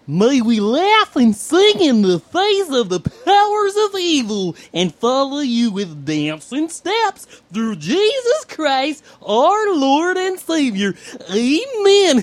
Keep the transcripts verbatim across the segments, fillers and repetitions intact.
May we laugh and sing in the face of the powers of evil and follow you with dancing steps through Jesus Christ, our Lord and Savior. Amen.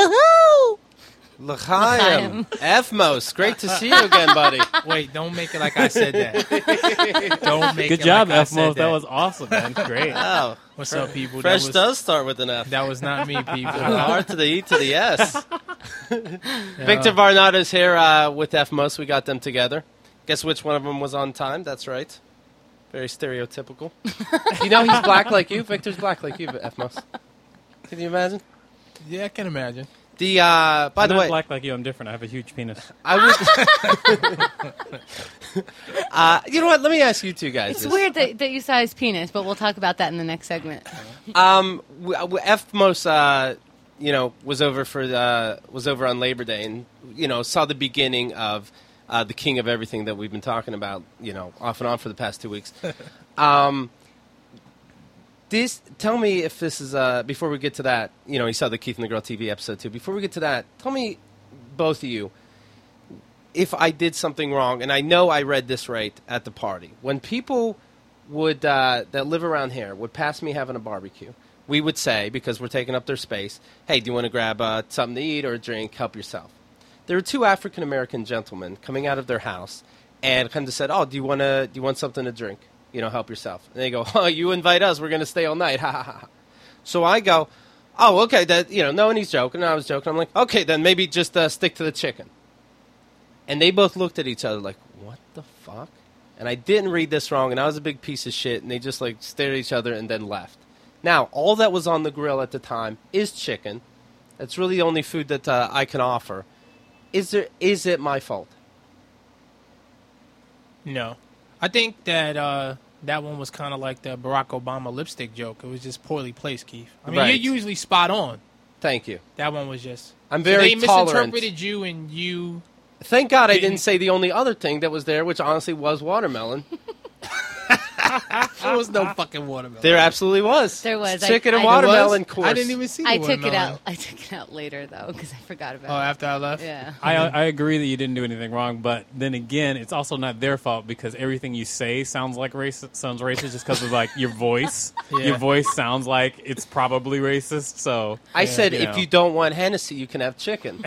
L'chaim. F-Mos, great to see you again, buddy. Wait, don't make it like I said that. Don't make Good it job, like I F-Mos. said That. that was awesome, man. Great. Wow. What's up, people? Fresh that was, does start with an F. That was not me, people. R to the E to the S. Victor Varnada's here uh, with F-Mos. We got them together. Guess which one of them was on time? That's right. Very stereotypical. You know he's black like you? Victor's black like you, F-Mos. Can you imagine? Yeah, I can imagine. The uh, by I'm the not way, black like you. I'm different. I have a huge penis. I would. uh, you know what? Let me ask you two guys. It's this. weird that, that you saw his penis, but we'll talk about that in the next segment. Um, w- w- F-Mos, uh, you know, was over for the, was over on Labor Day, and you know, saw the beginning of uh, the King of Everything that we've been talking about, you know, off and on for the past two weeks. um, this, tell me if this is uh, before we get to that. You know, you saw the Keith and the Girl T V episode too. Before we get to that, tell me, both of you, if I did something wrong, and I know I read this right at the party. When people would uh, that live around here would pass me having a barbecue, we would say, because we're taking up their space, hey, do you want to grab uh, something to eat or a drink? Help yourself. There were two African-American gentlemen coming out of their house and kind of said, oh, do you want to do you want something to drink? You know, help yourself. And they go, oh, you invite us, we're going to stay all night. Ha, ha, ha. So I go, oh, okay, that, you know, knowing he's joking, and I was joking, I'm like, okay, then maybe just uh, stick to the chicken. And they both looked at each other like, what the fuck? And I didn't read this wrong, and I was a big piece of shit, and they just, like, stared at each other and then left. Now, all that was on the grill at the time is chicken. That's really the only food that uh, I can offer. Is there? Is it my fault? No. I think that uh, that one was kind of like the Barack Obama lipstick joke. It was just poorly placed, Keith. I mean, Right. you're usually spot on. Thank you. That one was just... I'm So very they tolerant. misinterpreted you, and you... Thank God I Didn't- didn't say the only other thing that was there, which honestly was watermelon. There was no fucking watermelon. There absolutely was. There was. Chicken I- and I- watermelon Was? course. I didn't even see the I took it watermelon. out. I took it out later though because I forgot about Oh, it. after I left? Yeah. I I agree that you didn't do anything wrong, but then again, it's also not their fault because everything you say sounds like racist. Sounds racist just because of like your voice. Yeah. Your voice sounds like it's probably racist. So I said, you if know. you don't want Hennessy, you can have chicken.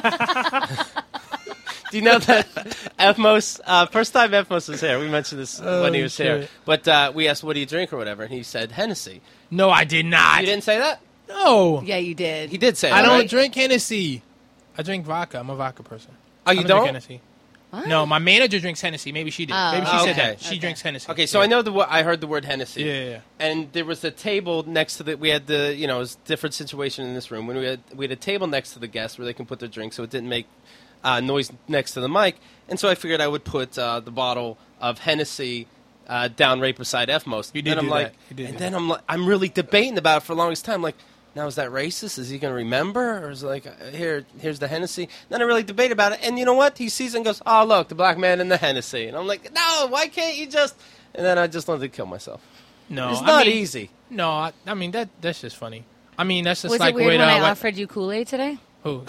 Do you know that F-Mos, uh, first time F-Mos was here, we mentioned this Oh, when he was here, shit. but uh, we asked, what do you drink or whatever, and he said Hennessy. No, I did not. You didn't say that? No. Yeah, you did. He did say I that, don't right? drink Hennessy. I drink vodka. I'm a vodka person. Oh, you I don't, don't? drink Hennessy. What? No, my manager drinks Hennessy. Maybe she did. Oh, Maybe she okay. said that. She Okay. drinks Hennessy. Okay, so yeah. I know the wo- I heard the word Hennessy. Yeah, yeah, yeah. And there was a table next to the. We had the, you know, it was a different situation in this room. When we had we had a table next to the guests where they can put their drink, so it didn't make uh, noise next to the mic. And so I figured I would put uh, the bottle of Hennessy uh, down right beside F-Mos. You did and I'm do like, that. You did and do then that. I'm like, I'm really debating about it for the longest time. Like, now is that racist? Is he going to remember, or is it like, uh, here, here's the Hennessy? Then I really debate about it. And you know what? He sees it and goes, oh look, the black man and the Hennessy. And I'm like, no, why can't you just? And then I just wanted to kill myself. No, It's I not mean, easy. No, I, I mean that. That's just funny. I mean, that's just Was like it weird with, when uh, I like- offered you Kool-Aid today? Who?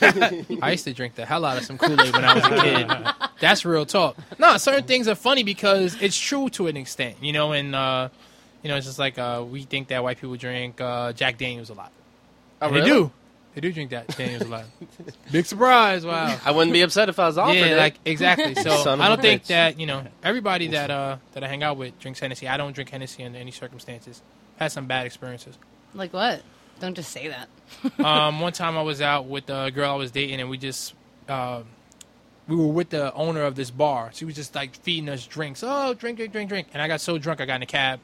I used to drink the hell out of some Kool-Aid when I was a kid. That's real talk. No, certain things are funny because it's true to an extent, you know, and, uh, you know, it's just like uh, we think that white people drink uh, Jack Daniels a lot. Oh, And really? They do. They do drink Jack Daniels a lot. Big surprise, wow. I wouldn't be upset if I was offered Yeah, it. like, exactly. So Son of I a don't think bitch. that, you know, everybody that uh, that I hang out with drinks Hennessy. I don't drink Hennessy under any circumstances. Had some bad experiences. Like what? Don't just say that. um, one time I was out with a girl I was dating, and we just uh, we were with the owner of this bar. She was just like feeding us drinks. Oh, drink, drink, drink, drink. And I got so drunk, I got in a cab.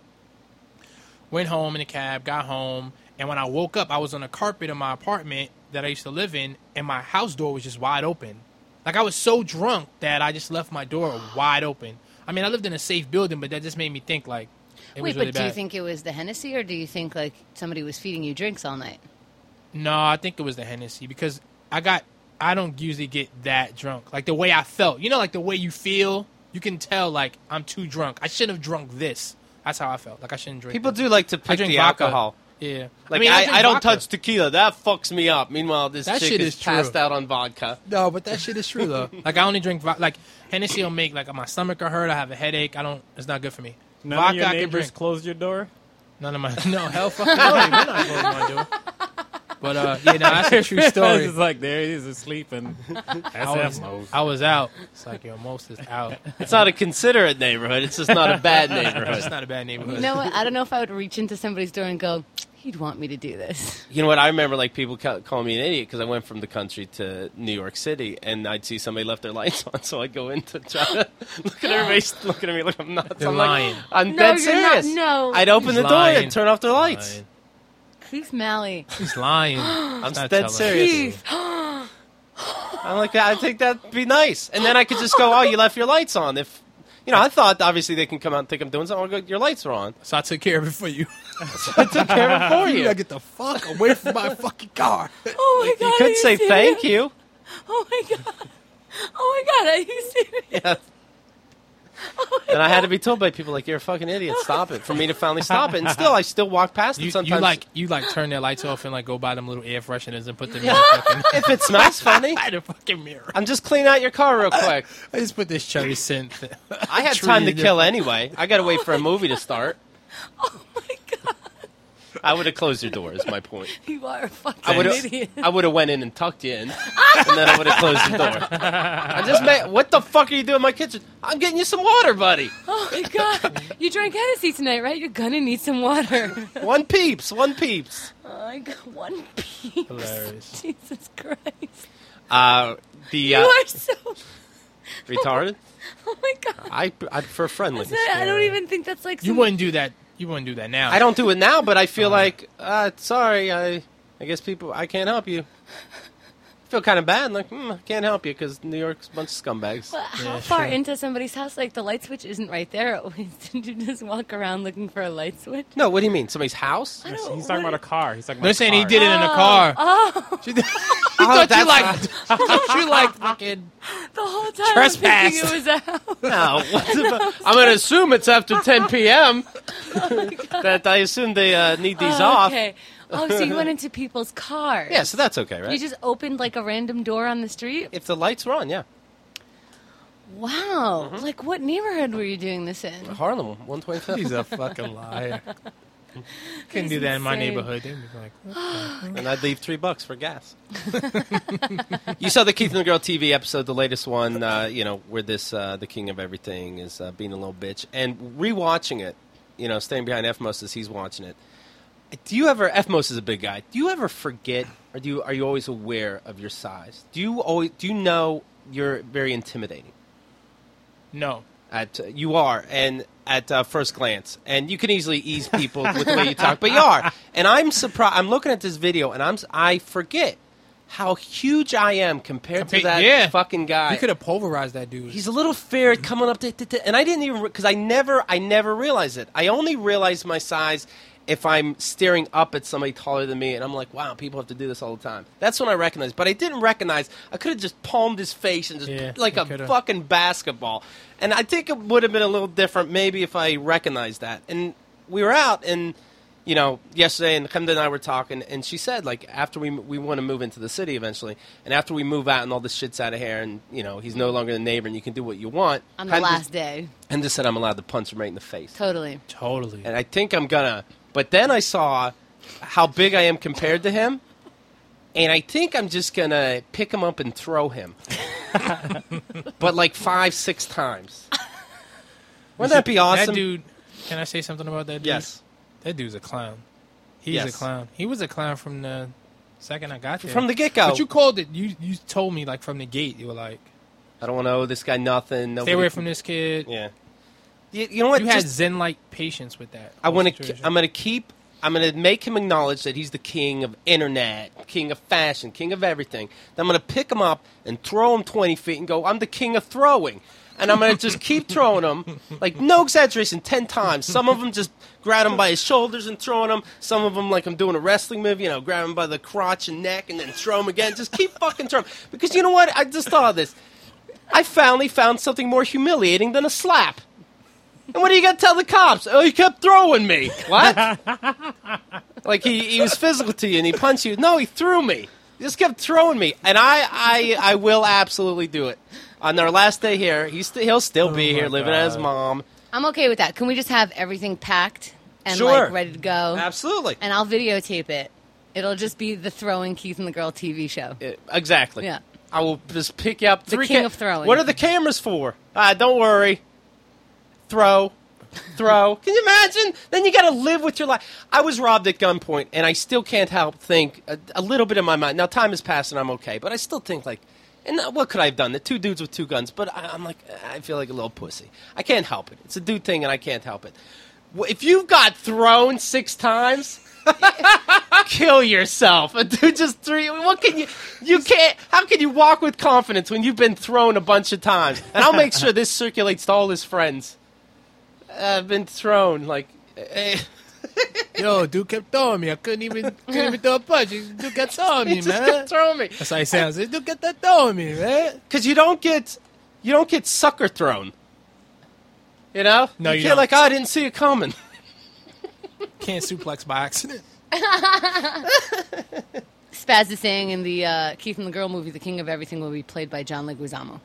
Went home in a cab, got home, and when I woke up, I was on the carpet in my apartment that I used to live in, and my house door was just wide open. Like I was so drunk that I just left my door wide open. I mean, I lived in a safe building, but that just made me think like it Wait, was really but do you bad. think it was the Hennessy, or do you think like somebody was feeding you drinks all night? No, I think it was the Hennessy because I got I don't usually get that drunk. Like the way I felt. You know, like the way you feel, you can tell like I'm too drunk. I shouldn't have drunk this. That's how I felt. Like I shouldn't drink People this. do like to I pick drink the vodka. alcohol. Yeah. Like, mean, I, drink I don't vodka. touch tequila. That fucks me up. Meanwhile, this That chick shit is, is true. passed out on vodka. No, but that shit is true though. Like I only drink vo- like Hennessy will make like my stomach will hurt. I have a headache. I don't. It's not good for me. None Vodka of your I can neighbors drink. closed your door? None of my no hell fucking no. We're not closing my door. But uh, yeah, no, that's a true story. It's like, there he is asleep, and that's I was, F-Mos. I was out. It's like yo, most is out. It's not a considerate neighborhood. It's just not a bad It's neighborhood. not a bad neighborhood. You know what? I don't know if I would reach into somebody's door and go, he'd want me to do this. You know what? I remember like people ca- calling me an idiot because I went from the country to New York City, and I'd see somebody left their lights on, so I'd go in to try to look at everybody looking at me like I'm nuts. You're I'm lying. like, I'm No, dead you're not. serious. No. I'd open He's the door lying. and turn off their lights. Lying. Keith Malley. He's lying. I'm not dead telling. serious. Keith. I'm like, I think that'd be nice, and then I could just go, "Oh, you left your lights on." If you know, I thought obviously they can come out and think I'm doing something. I'll go, your lights are on. So I took care of it for you. I took care of it for You you. gotta get the fuck away from my fucking car. Oh my god. You are could say serious? thank you. Oh my god. Oh my god, are you serious? Yeah. Oh my And I had to God. be told by people like, "You're a fucking idiot. Stop it!" For me to finally stop it, and still, I still walk past You, it sometimes. you like you like turn their lights off and like go buy them little air fresheners and put them in the fucking, if it smells funny, in the fucking mirror. I'm just cleaning out your car real quick. I just put this cherry scent. I had tree time to in kill there. anyway. I got to wait for a movie to start. Oh my god. I would have closed your door. Is my point. You are a fucking I would idiot. have. I would have went in and tucked you in, and then I would have closed the door. I just made. What the fuck are you doing in my kitchen? I'm getting you some water, buddy. Oh my god. You drank Hennessy tonight, right? You're gonna need some water. One peeps. One peeps. Oh my god, one piece. Hilarious. Jesus Christ. Uh, the You uh, are so retarded. Oh my god. I I prefer friendly. I don't even think that's like You some wouldn't do that. You wouldn't do that now. I don't do it now, but I feel Uh. like, uh, sorry, I, I guess people, I can't help you. I feel kind of bad, like, mm, I can't help you because New York's a bunch of scumbags. But how Yeah, far sure. into somebody's house? Like the light switch isn't right there. Did you just walk around looking for a light switch? No, what do you mean? Somebody's house? I don't- He's talking what- about a car. He's talking They're about saying a he car. did it in a car. Oh, She, he Oh, thought you that's like. Thought you like fucking. the whole time Trespass. I'm thinking it was out. No, what's about, I'm going to assume it's after ten p.m. that I assume they uh, need these Oh, off. okay. Oh, so you went into people's cars. Yeah, so that's okay, right? You just opened like a random door on the street? if the lights were on, yeah. Wow. Mm-hmm. Like what neighborhood were you doing this in? Harlem, one twenty-fifth. He's a fucking liar. Couldn't do He's that in my insane. neighborhood. They'd be like, what? And I'd leave three bucks for gas. You saw the Keith and the Girl T V episode, the latest one, uh, you know, where this, uh, the king of everything is uh, being a little bitch. And rewatching it, you know, staying behind F-Mos as he's watching it. Do you ever, F-Mos is a big guy, do you ever forget, or do you, are you always aware of your size? Do you always, do you know you're very intimidating? No. At, uh, you are, and at uh, first glance, and you can easily ease people with the way you talk, but you are. And I'm surprised. I'm looking at this video, and I'm s- I forget how huge I am compared to Compa- that yeah. fucking guy. You could have pulverized that dude. He's a little ferret coming up, to, to, to- and I didn't even because I never, I never realized it. I only realize my size if I'm staring up at somebody taller than me, and I'm like, wow, people have to do this all the time. That's when I recognize. But I didn't recognize. I could have just palmed his face and just Yeah, like you a coulda. fucking basketball. And I think it would have been a little different maybe if I recognized that. And we were out, and you know, yesterday, and Khemda and I were talking, and she said, like, after we we want to move into the city eventually, and after we move out and all this shit's out of here, and you know, he's no longer the neighbor, and you can do what you want. On the Khemda- last day. Khemda said I'm allowed to punch him right in the face. Totally. totally. And I think I'm gonna. But then I saw how big I am compared to him, and I think I'm just gonna pick him up and throw him. But like five, six times. Wouldn't that be awesome? That dude. Can I say something about that dude? Yes. That dude's a clown. He's Yes. a clown. He was a clown from the second I got there. From the get-go. But you called it. You you told me like from the gate. You were like, I don't want to owe this guy nothing. stay Nobody away can- from this kid. Yeah. You, you know what? You had Just- zen-like patience with that. I whole want to. situation. I'm going to keep. I'm going to make him acknowledge that he's the king of internet, king of fashion, king of everything. Then I'm going to pick him up and throw him twenty feet and go, I'm the king of throwing. And I'm going to just keep throwing him, like no exaggeration, ten times. Some of them just grab him by his shoulders and throwing him. Some of them, like I'm doing a wrestling move, you know, grab him by the crotch and neck and then throw him again. Just keep fucking throwing. Because you know what? I just thought of this. I finally found something more humiliating than a slap. And what do you got to tell the cops? Oh, you kept throwing me. What? Like he, he was physical to you and he punched you. No, he threw me. He just kept throwing me, and I, I, I will absolutely do it. On our last day here, he's st- he'll still be Oh here, my living at his God. mom. I'm okay with that. Can we just have everything packed and Sure. like ready to go? Absolutely. And I'll videotape it. It'll just be the Throwing Keith and the Girl T V show. Uh, exactly. Yeah. I will just pick you up. The Three king ca- of throwing. What are the cameras for? Ah, don't worry. Throw. Throw. Can you imagine? Then you got to live with your life. I was robbed at gunpoint, and I still can't help think a, a little bit in my mind. Now, time has passed, and I'm okay, but I still think, like, and what could I have done? The two dudes with two guns, but I, I'm like, I feel like a little pussy. I can't help it. It's a dude thing, and I can't help it. Well, if you've got thrown six times, kill yourself. A dude just three. What can you? You can't. How can you walk with confidence when you've been thrown a bunch of times? And I'll make sure this circulates to all his friends. I've been thrown like. eh. Yo, dude kept throwing me. I couldn't even couldn't even throw a punch. Dude kept throwing He me, just man. kept throwing me. That's how he sounds. Dude kept that throwing me, man. Because you don't get, you don't get sucker thrown. You know? No, you you can't don't. like, oh, I didn't see it coming. Can't suplex by accident. Spaz is saying in the uh, Keith and the Girl movie, the king of everything will be played by John Leguizamo.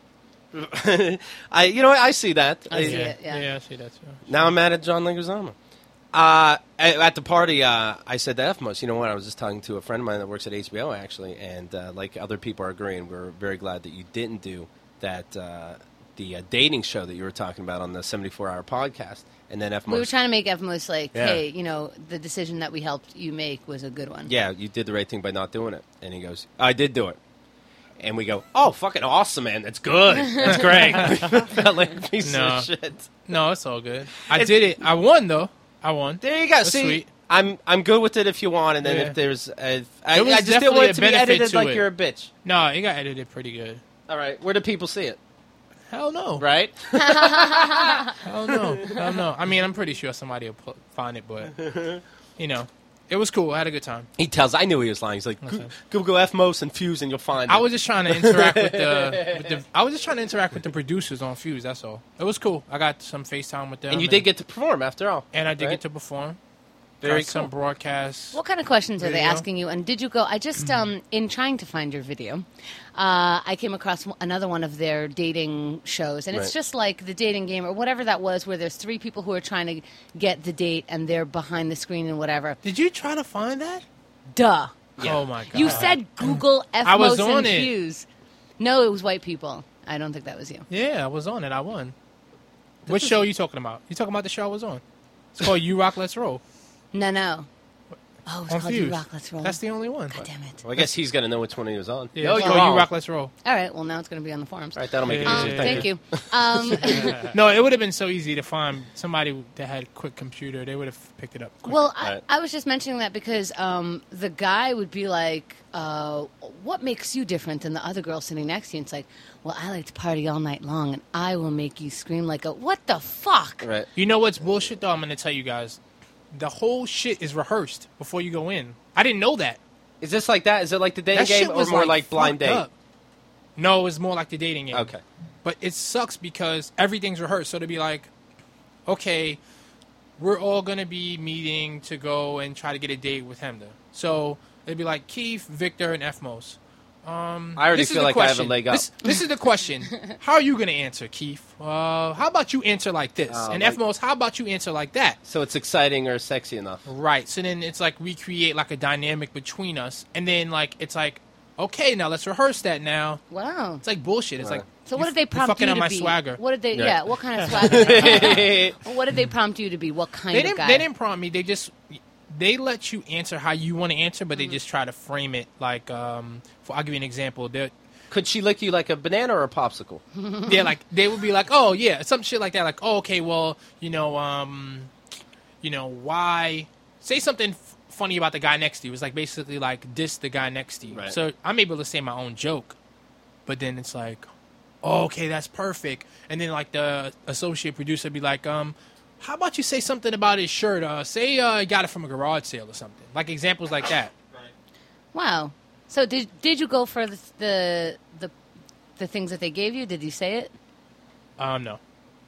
I, you know, I see that. I see I- it. Yeah. yeah, I see that too. Now I'm mad at John Leguizamo. Uh, at at the party, uh, I said to F most, you know what? I was just talking to a friend of mine that works at H B O, actually, and uh, like other people are agreeing, we're very glad that you didn't do that, uh, the uh, dating show that you were talking about on the seventy-four hour podcast. And then F We were most, trying to make Evmos like, Yeah. hey, you know, the decision that we helped you make was a good one. yeah, you did the right thing by not doing it. And he goes, I did do it. And we go, oh, fucking awesome, man. That's good. That's great. Felt like a piece No. of shit. No, it's all good. I It's- did it. I won though. I won. There you go. That's See, sweet. I'm I'm good with it if you want, and then Yeah. if there's, a, I, There was I just didn't definitely want a it to be benefit edited to like it. you're a bitch. No, it got edited pretty good. All right, where do people see it? Hell no. Right? Hell no. Hell no. I mean, I'm pretty sure somebody will pu- find it, but you know, it was cool. I had a good time. He tells. I knew he was lying. He's like, Okay. go go F Mos and Fuse, and you'll find it. I was just trying to interact with the, with the. I was just trying to interact with the producers on Fuse. That's all. It was cool. I got some FaceTime with them, and you did get to perform after all. and I did right? get to perform. Very got some cool. broadcasts. What kind of questions are they Video. asking you? And did you go? I just, um, in trying to find your video, uh, I came across one- another one of their dating shows, and it's Right. just like the dating game or whatever that was, where there's three people who are trying to get the date, and they're behind the screen and whatever. Did you try to find that? Duh. Oh my god! You said Google F I was Mos on and it. Fuse. No, it was white people. I don't think that was you. Yeah, I was on it. I won. What show are you talking about? You talking about the show I was on? It's called You Rock Let's Roll. No, no. Oh, it's On called You Fuse. Rock Let's Roll. That's the only one. God damn it. Well, I guess he's gonna know which one he was on. Yeah, No, it's you're called wrong. You Rock Let's Roll. All right, well, now it's going to be on the forums. All right, that'll make it Yeah, easier. Um, yeah, Thank, thank you. you. Um, No, it would have been so easy to find somebody that had a quick computer. They would have picked it up. quick. well, I, Right. I was just mentioning that because um, the guy would be like, uh, what makes you different than the other girl sitting next to you? And it's like, well, I like to party all night long, and I will make you scream like a, what the fuck? Right. You know what's bullshit though? I'm going to tell you guys. The whole shit is rehearsed before you go in. I didn't know that. Is this like that? Is it like the dating That game, shit or was more like, blind fucked date? up. No, it was more like the dating game. Okay. But it sucks because everything's rehearsed. So to be like, okay, we're all going to be meeting to go and try to get a date with Hemda. So it'd be like Keith, Victor, and Fmos. Um, I already this is feel the like I have a question. leg up. This, this is the question. How are you going to answer, Keith? Uh, how about you answer like this? Oh, and like- Fmos, how about you answer like that? So it's exciting or sexy enough. Right. So then it's like we create like a dynamic between us. And then like it's like, okay, now let's rehearse that now. Wow. It's like bullshit. It's Right. like So you what did they f- you're prompt fucking you on to my be? swagger. What did they? Yeah. Yeah. What kind of swagger? Did they, what did they prompt you to be? What kind They of didn't. guy? They didn't prompt me. They just they let you answer how you want to answer, but they just try to frame it like. Um, for I'll give you an example. They Could she lick you like a banana or a popsicle? yeah, like they would be like, oh yeah, some shit like that. Like, oh, okay, well, you know, um, you know, why say something f- funny about the guy next to you? It's like basically like diss the guy next to you. Right. So I'm able to say my own joke, but then it's like, oh, okay, that's perfect. And then like the associate producer would be like, um, how about you say something about his shirt? Uh, say uh, he got it from a garage sale or something. Like examples like that. Wow. So did did you go for the the the, the things that they gave you? Did you say it? Um, no.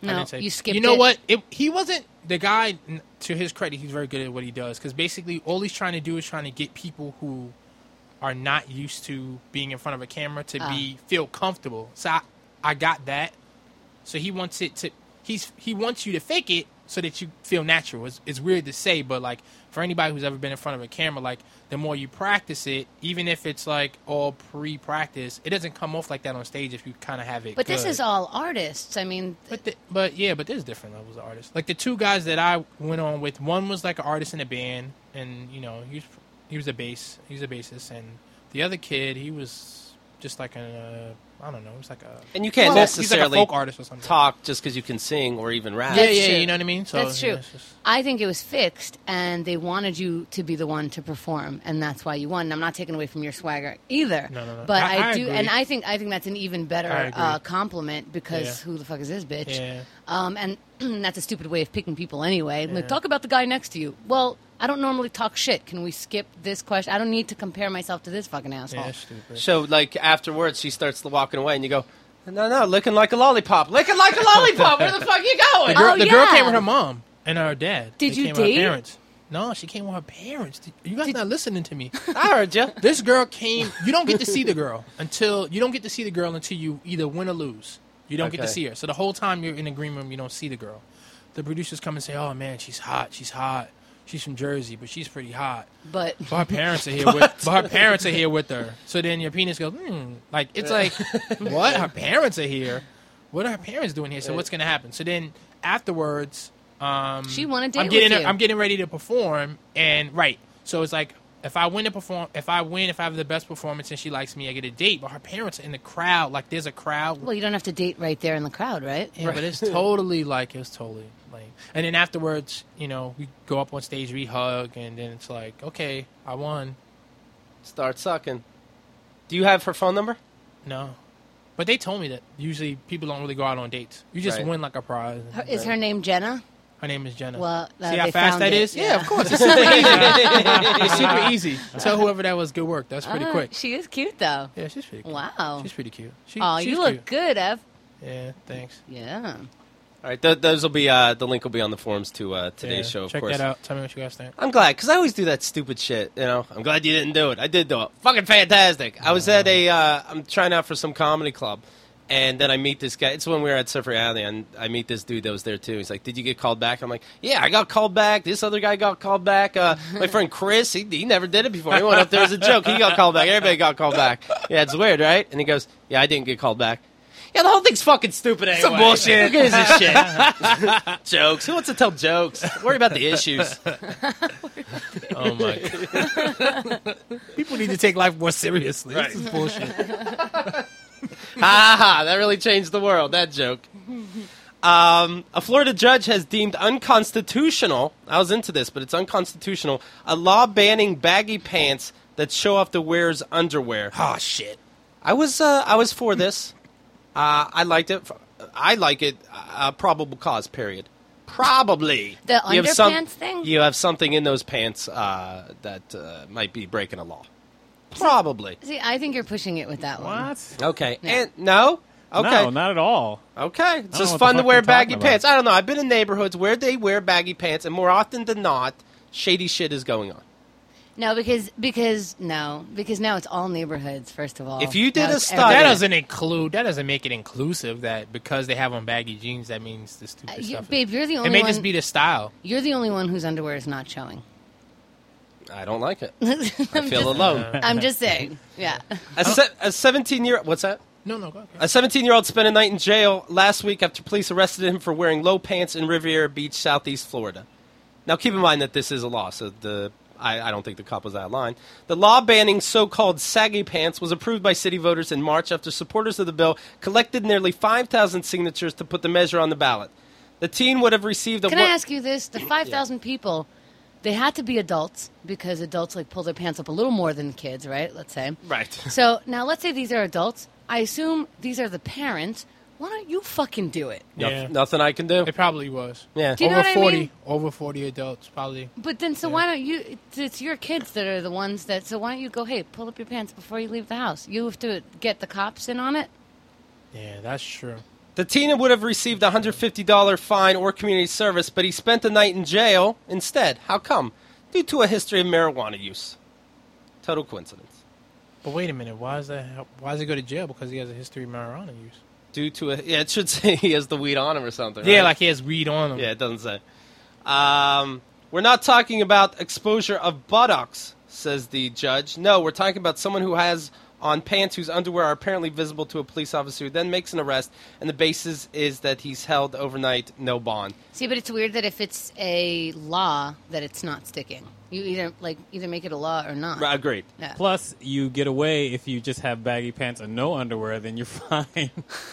I No, didn't say. you skipped You know it. what? It, he wasn't the guy. n- To his credit, he's very good at what he does. Because basically, all he's trying to do is trying to get people who are not used to being in front of a camera to Ah. be feel comfortable. So I, I got that. So he wants it to. He's he wants you to fake it so that you feel natural. It's, it's weird to say, but like for anybody who's ever been in front of a camera, like the more you practice it, even if it's like all pre-practice, it doesn't come off like that on stage if you kind of have it. But this good. is all artists. I mean, But the, but yeah, but there's different levels of artists. Like the two guys that I went on with, one was like an artist in a band, and you know he was he was a bass, he was a bassist, and the other kid he was just like a I don't know, he was like a And you can't Well, he's like a necessarily folk artist or something. talk just because you can sing or even rap. yeah, That's yeah, true. you know what I mean. So that's yeah, true. it's just- I think it was fixed, and they wanted you to be the one to perform, and that's why you won. And I'm not taking away from your swagger either. No, no, no. But I- I, I do, agree. and I think I think that's an even I better agree. uh, compliment because Yeah. who the fuck is this bitch? Yeah. Um, and that's a stupid way of picking people anyway. Like, talk about the guy next to you. Well, I don't normally talk shit. Can we skip this question? I don't need to compare myself to this fucking asshole. yeah, that's stupid. So, like, afterwards, she starts walking away, and you go, no, no, licking like a lollipop. Licking like a lollipop. Where the fuck you going? The girl, Oh, the girl yeah. came with her mom and her dad. Did They you came with her date? parents. No, she came with her parents. You guys not listening to me. I heard you. This girl came. You don't get to see the girl until you don't get to see the girl until you either win or lose. You don't get to Okay. see her. So the whole time you're in the green room, you don't see the girl. The producers come and say, "Oh man, she's hot. She's hot. She's from Jersey, but she's pretty hot." But But her parents are here. With, but her parents are here with her. So then your penis goes, hmm. Like it's like, what? Her parents are here. What are her parents doing here? So what's gonna happen? So then afterwards, um, She wanna date I'm getting with you. I'm getting ready to perform, and right. So it's like if I win to perform, if I win, if I have the best performance and she likes me, I get a date. But her parents are in the crowd. Like there's a crowd. well, you don't have to date right there in the crowd, right? Yeah, but it's totally like it's totally lame. And then afterwards, you know, we go up on stage, we hug, and then it's like, okay, I won. Start sucking. Do you have her phone number? No, but they told me that usually people don't really go out on dates. You just Right. win like a prize. Her, is her name Jenna? Her name is Jenna. Well, uh, see how they fast found that it, is? Yeah. yeah. of course. It's super easy. It's super easy. Tell whoever that was good work. That's pretty Uh, quick. She is cute, though. Yeah, she's pretty cute. Wow. She's pretty cute. She, Oh, she's you look cute. good, Ev. Yeah, thanks. Yeah. All right, th- those will be, uh, the link will be on the forums to uh, today's Yeah, show, of check course. that out. Tell me what you guys think. I'm glad, because I always do that stupid shit, you know. I'm glad you didn't do it. I did do it. Fucking fantastic. I was at a, uh, I'm trying out for some comedy club, and then I meet this guy. It's when we were at Surf Reality, and I meet this dude that was there, too. He's like, did you get called back? I'm like, yeah, I got called back. This other guy got called back. Uh, my friend Chris, he, he never did it before. He went up there as a joke. He got called back. Everybody got called back. Yeah, it's weird, right? And he goes, yeah, I didn't get called back. Yeah, the whole thing's fucking stupid anyway. Some bullshit. Who gives a shit? Jokes. Who wants to tell jokes? Worry about the issues. Oh, my God. People need to take life more seriously. This is bullshit. Ha ha! That really changed the world. That joke. Um, a Florida judge has deemed unconstitutional. I was into this, but it's unconstitutional. A law banning baggy pants that show off the wearer's underwear. Oh, shit. I was uh, I was for this. Uh, I liked it. I like it. Uh, probable cause. Period. Probably The You have some- underpants thing? You have something in those pants uh, that uh, might be breaking a law. Probably. See, I think you're pushing it with that one. What? Okay. Yeah. And no. Okay. No, not at all. Okay, it's know just what fun the to fuck wear you're baggy talking about. pants. I don't know. I've been in neighborhoods where they wear baggy pants, and more often than not, shady shit is going on. No, because because no, because now it's all neighborhoods. First of all, If you did Now a it's study- That everywhere. doesn't include. That doesn't make it inclusive. That because they have on baggy jeans, that means the stupid Uh, you- stuff. babe, you're the it only may one. just be the style. You're the only one whose underwear is not showing. I don't like it. I feel alone. I'm just saying. Yeah. A, se- a seventeen-year what's that? No, no, go ahead. A seventeen-year-old spent a night in jail last week after police arrested him for wearing low pants in Riviera Beach, southeast Florida. Now, keep in mind that this is a law, so the I, I don't think the cop was out of line. The law banning so-called saggy pants was approved by city voters in March after supporters of the bill collected nearly five thousand signatures to put the measure on the ballot. The teen would have received a... Can wo- I ask you this? The five thousand people, they had to be adults because adults like pull their pants up a little more than kids, right? Let's say. Right. So now let's say these are adults. I assume these are the parents. Why don't you fucking do it? Noth- Yeah. Nothing I can do. It probably was. Yeah. Do you know over what I forty, mean? over forty adults probably. But then, so why don't you? It's, it's your kids that are the ones that. So why don't you go? Hey, pull up your pants before you leave the house. You have to get the cops in on it. Yeah, that's true. The teen would have received a one hundred fifty dollars fine or community service, but he spent the night in jail instead. How come? Due to a history of marijuana use. Total coincidence. But wait a minute. Why is that? Why does he go to jail? Because he has a history of marijuana use. Due to a... Yeah, it should say he has the weed on him or something, Yeah, right? like he has weed on him. Yeah, it doesn't say. Um, we're not talking about exposure of buttocks, says the judge. No, we're talking about someone who has on pants whose underwear are apparently visible to a police officer who then makes an arrest, and the basis is that he's held overnight, no bond. See, but it's weird that if it's a law, that it's not sticking. You either like either make it a law or not. Right, agreed. Yeah. Plus, you get away if you just have baggy pants and no underwear, then you're fine.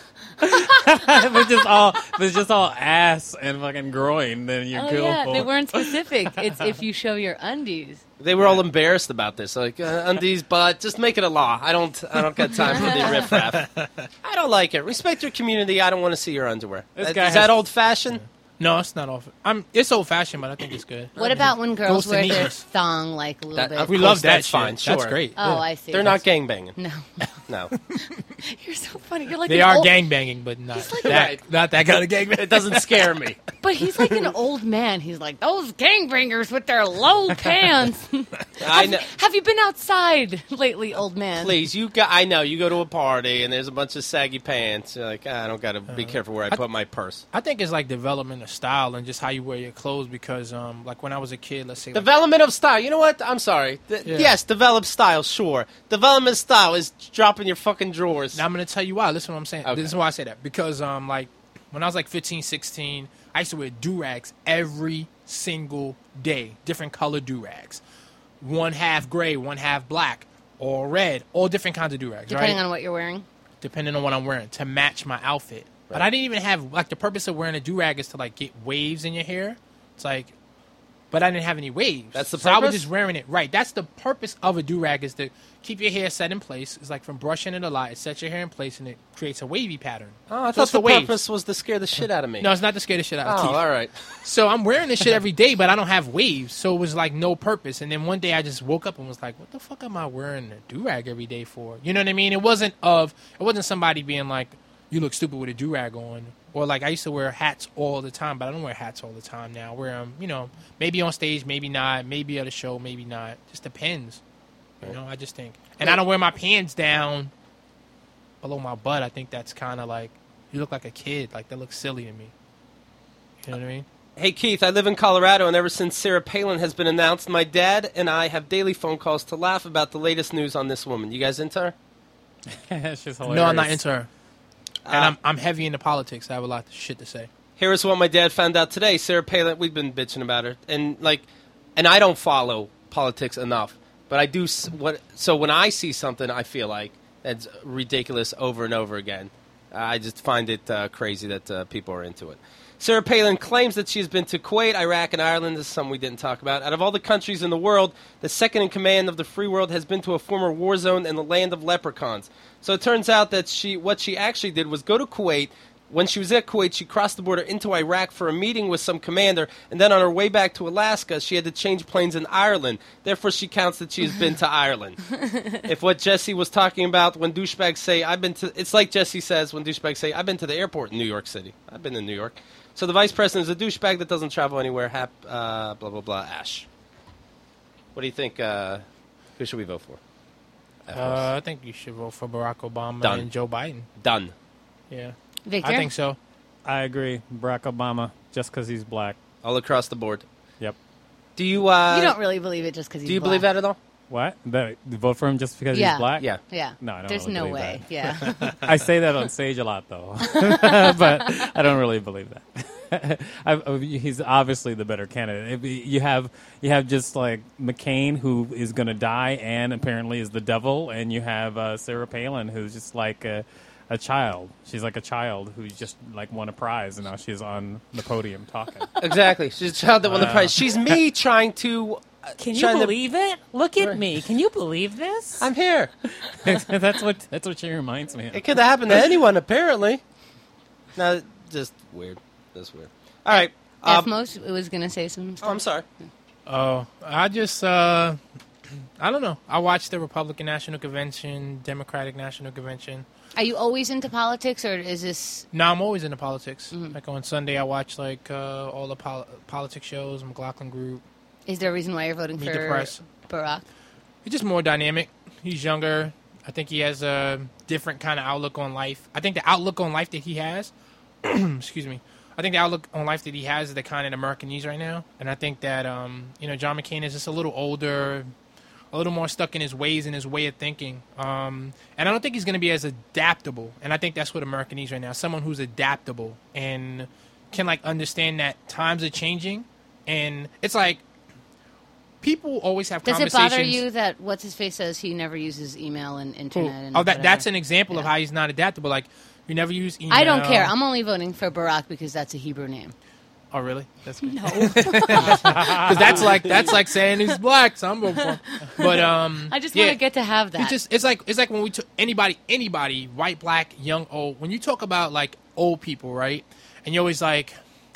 if it's just all if it's just all ass and fucking groin, then you're Oh cool. yeah, they weren't specific. It's if you show your undies. They were all embarrassed about this, like uh, undies, but just make it a law. I don't, I don't got time for the riffraff. I don't like it. Respect your community. I don't want to see your underwear. This That- guy is has- that old fashioned? No, it's not off. I'm. It's old fashioned, but I think it's good. What about when girls Goes to wear their knees. thong like a little That- bit? of We course, love that that's shit. fine, sure. That's great. Oh, Yeah. I see. They're not gangbanging. No, No, you're so funny. You're like They an are old, gangbanging, but not like that. Right. Not that kind of gangbang. it doesn't scare me. But he's like an old man. He's like those gangbangers with their low pants. I know. Have you been outside lately, old man? Please, you got. I know you go to a party and there's a bunch of saggy pants. You're like, ah, I don't got to be careful where I put my purse. I think it's like development of style and just how you wear your clothes. Because, um, like when I was a kid, let's say, like, Development of style. You know what? I'm sorry. Th- Yeah. Yes, develop style. Sure. Development style is dropping your fucking drawers. now I'm gonna tell you why. Listen to what I'm saying. Okay. This is why I say that. Because, um, like when I was like fifteen, sixteen, I used to wear do-rags every single day. Different color do-rags. One half gray, one half black, or red. All different kinds of do-rags, Depending right? on what you're wearing. Depending on what I'm wearing to match my outfit. But I didn't even have, like, the purpose of wearing a do-rag is to, like, get waves in your hair. It's like, but I didn't have any waves. That's the So I was purpose? just wearing it. Right. That's the purpose of a do-rag is to keep your hair set in place. It's like from brushing it a lot. It sets your hair in place and it creates a wavy pattern. Oh, I So thought it's the for waves. purpose was to scare the shit out of me. No, it's not to scare the shit out of Oh, Keith. all right. So I'm wearing this shit every day, but I don't have waves. So it was like no purpose. And then one day I just woke up and was like, what the fuck am I wearing a do-rag every day for? You know what I mean? It wasn't of, it wasn't somebody being like, you look stupid with a do-rag on. Or like I used to wear hats all the time, but I don't wear hats all the time now. I wear them, you know, maybe on stage, maybe not. Maybe at a show, maybe not. Just depends. You know, I just think. And I don't wear my pants down below my butt. I think that's kind of like, you look like a kid. Like, that looks silly to me. You know what I mean? Hey, Keith, I live in Colorado, and ever since Sarah Palin has been announced, my dad and I have daily phone calls to laugh about the latest news on this woman. You guys into her? It's just hilarious. No, I'm not into her. And Uh, I'm I'm heavy into politics. I have a lot of shit to say. Here is what my dad found out today. Sarah Palin, we've been bitching about her, and like, and I don't follow politics enough, but I do. s- What so when I see something, I feel like that's ridiculous over and over again. I just find it uh, crazy that uh, people are into it. Sarah Palin claims that she's been to Kuwait, Iraq, and Ireland. This is something we didn't talk about. Out of all the countries in the world, the second in command of the free world has been to a former war zone in the land of leprechauns. So it turns out that she, what she actually did was go to Kuwait. When she was at Kuwait, she crossed the border into Iraq for a meeting with some commander, and then on her way back to Alaska, she had to change planes in Ireland. Therefore, she counts that she has been to Ireland. If what Jesse was talking about when douchebags say, I've been to, it's like Jesse says when douchebags say, I've been to the airport in New York City. I've been to New York. So the vice president is a douchebag that doesn't travel anywhere. Hap, uh, blah, blah, blah, Ash. What do you think? Uh, who should we vote for? Uh, I think you should vote for Barack Obama Done. and Joe Biden. Done. Yeah, Victor? I think so. I agree. Barack Obama, just because he's black. All across the board. Yep. Do you, uh, You don't really believe it just because he's do you black. believe that at all? What? That, vote for him just because Yeah. he's black? Yeah. Yeah. No, I don't There's really no believe way. that. Yeah. I say that on stage a lot, though, but I don't really believe that. I, I- he's obviously the better candidate. If you have you have just like McCain, who is going to die and apparently is the devil, and you have uh, Sarah Palin, who's just like a, a child. She's like a child who just like won a prize, and now she's on the podium talking. Exactly. She's a child that won the prize. She's me trying to. Uh, Can you trying to- believe it? Look at me. Can you believe this? I'm here. that's what that's what she reminds me of. It could have happened to anyone, apparently. No, just weird. That's weird. All right. F Um, most was going to say some oh, stuff. I'm sorry. Oh, I just uh, I don't know. I watched the Republican National Convention, Democratic National Convention. Are you always into politics, or is this? No, I'm always into politics. Mm-hmm. Like on Sunday, I watch like uh, all the pol- politics shows, McLaughlin Group. Is there a reason why you're voting Meet for the press. Barack? He's just more dynamic. He's younger. I think he has a different kind of outlook on life. I think the outlook on life that he has, excuse me, I think the outlook on life that he has is the kind that America needs right now. And I think that, um, you know, John McCain is just a little older, a little more stuck in his ways and his way of thinking. Um, and I don't think he's going to be as adaptable. And I think that's what America needs right now. Someone who's adaptable and can, like, understand that times are changing. And it's like, people always have Does it conversations. bother you that what's his face says he never uses email and internet? And Oh, that whatever? that's an example of Yeah. how he's not adaptable. Like, you never use email. I don't care. I'm only voting for Barack because that's a Hebrew name. Oh, really? That's good. No. Because that's like that's like saying he's black. So I'm voting for him. But um, I just yeah, want to get to have that. It's just it's like it's like when we took anybody anybody white, black, young, old. When you talk about like old people, right? And you're always like,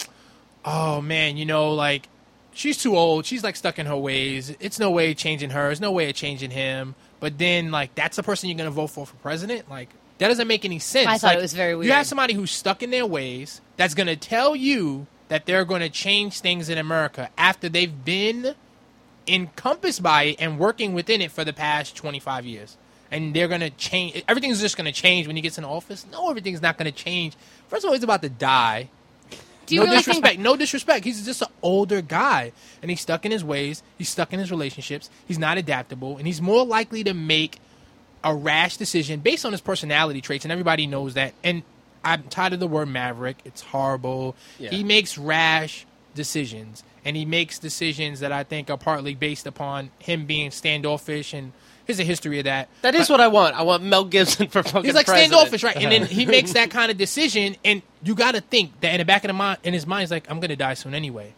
oh man, you know, like she's too old. She's like stuck in her ways. It's no way of changing her. There's no way of changing him. But then like that's the person you're gonna vote for for president. Like that doesn't make any sense. I thought Like, it was very weird. You have somebody who's stuck in their ways that's gonna tell you that they're going to change things in America after they've been encompassed by it and working within it for the past twenty-five years. And they're going to change. Everything's just going to change when he gets in office. No, everything's not going to change. First of all, he's about to die. Do you no really disrespect. think? No disrespect. He's just an older guy. And he's stuck in his ways. He's stuck in his relationships. He's not adaptable. And he's more likely to make a rash decision based on his personality traits. And everybody knows that. And I'm tired of the word maverick. It's horrible. Yeah. He makes rash decisions, and he makes decisions that I think are partly based upon him being standoffish, and there's a history of that. That is what I want. I want Mel Gibson for fucking He's like president. standoffish, right? And then he makes that kind of decision, and you got to think that in the back of the mind, in his mind, he's like, I'm going to die soon anyway.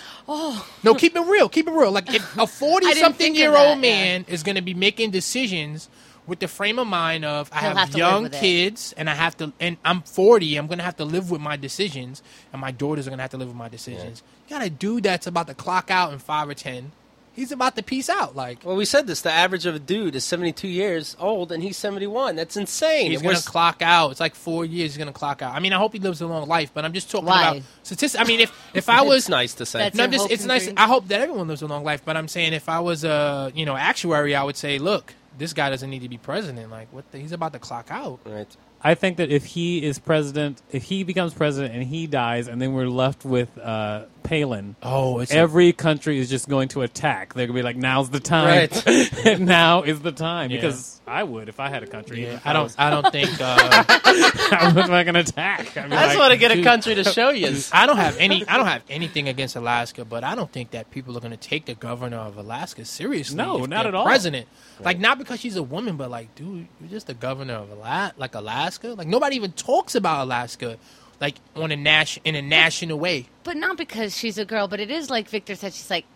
Oh, No, keep it real. Keep it real. Like if a I didn't think forty-something-year-old of that, man is going to be making decisions with the frame of mind of I He'll have, have to young live with it. kids and I have to, and I'm forty. I'm going to have to live with my decisions, and my daughters are going to have to live with my decisions. You got a dude that's about to clock out in five or ten. He's about to peace out. Like Well, we said this. The average of a dude is seventy-two years old, and he's seventy-one. That's insane. he's And going we're to clock out. It's like four years. He's going to clock out. I mean, I hope he lives a long life, but I'm just talking Why? about statistics. I mean, if if I was It's nice to say. That's- No, I'm your just, hopes it's and nice. dreams? I hope that everyone lives a long life, but I'm saying if I was a you know actuary, I would say, look, this guy doesn't need to be president. Like, what? The, he's about to clock out. Right. I think that if he is president, if he becomes president and he dies, and then we're left with uh, Palin, Oh, it's every country is just going to attack. They're going to be like, now's the time. Right. Now is the time. Yeah. Because I would if I had a country. yeah, If I don't. was- I don't think. Uh, I'm not going to attack. I, mean, I just like, want to get a dude, country to show you. I don't have any. I don't have anything against Alaska, but I don't think that people are going to take the governor of Alaska seriously. No, if not they're at all. President, like not because she's a woman, but like, dude, you're just the governor of Ala- like Alaska. Like nobody even talks about Alaska, like on a nas- in a national way. but not because she's a girl. But it is like Victor said. She's like,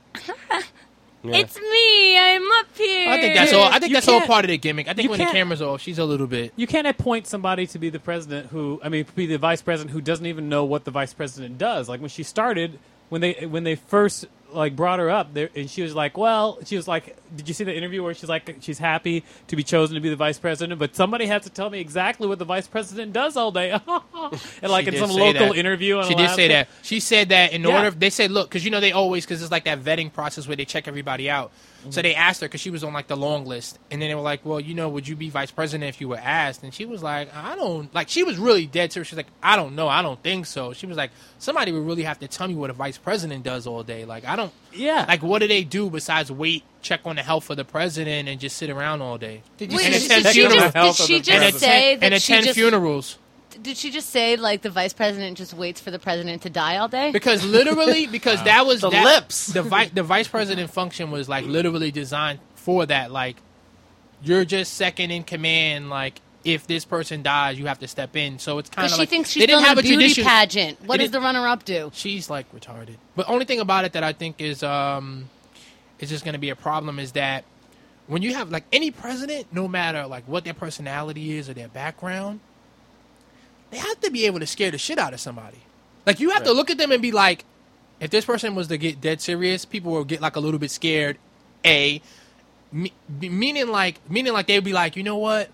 Yeah. it's me. I'm up here. I think that's all. I think You that's all can't- part of the gimmick. I think you when the can't- camera's off, she's a little bit. You can't appoint somebody to be the president who, I mean, be the vice president who doesn't even know what the vice president does. Like when she started, when they when they first like brought her up there, and she was like, well, she was like, did you see the interview where she's like, she's happy to be chosen to be the vice president, but somebody has to tell me exactly what the vice president does all day. And like She in did some say local that. interview, in She did say Alaska. that. She said that in Yeah. order, they said, look, because you know they always, because it's like that vetting process where they check everybody out. So they asked her because she was on like the long list, and then they were like, well, you know, would you be vice president if you were asked? And she was like, I don't, like she was really dead serious. She was like, I don't know, I don't think so. She was like, somebody would really have to tell me what a vice president does all day. Like I don't, Yeah. like what do they do besides wait, check on the health of the president, and just sit around all day? Did you Wait, And see did attend she funeral just, did health of she the just and president. say attend, that and she attend just funerals? did she just say like the vice president just waits for the president to die all day? Because literally, because that was The that, lips. The vi- the vice president function was like literally designed for that. Like, you're just second in command. Like, if this person dies, you have to step in. So it's kind Because of she like thinks they she's didn't doing have a a beauty tradition. pageant. What They does the didn't- runner-up do? She's like retarded. But only thing about it that I think is um, is just going to be a problem is that when you have like any president, no matter like what their personality is or their background, they have to be able to scare the shit out of somebody. Like you have to Right. look at them and be like, if this person was to get dead serious, people will get like a little bit scared. A, me, meaning like meaning like they'd be like, you know what,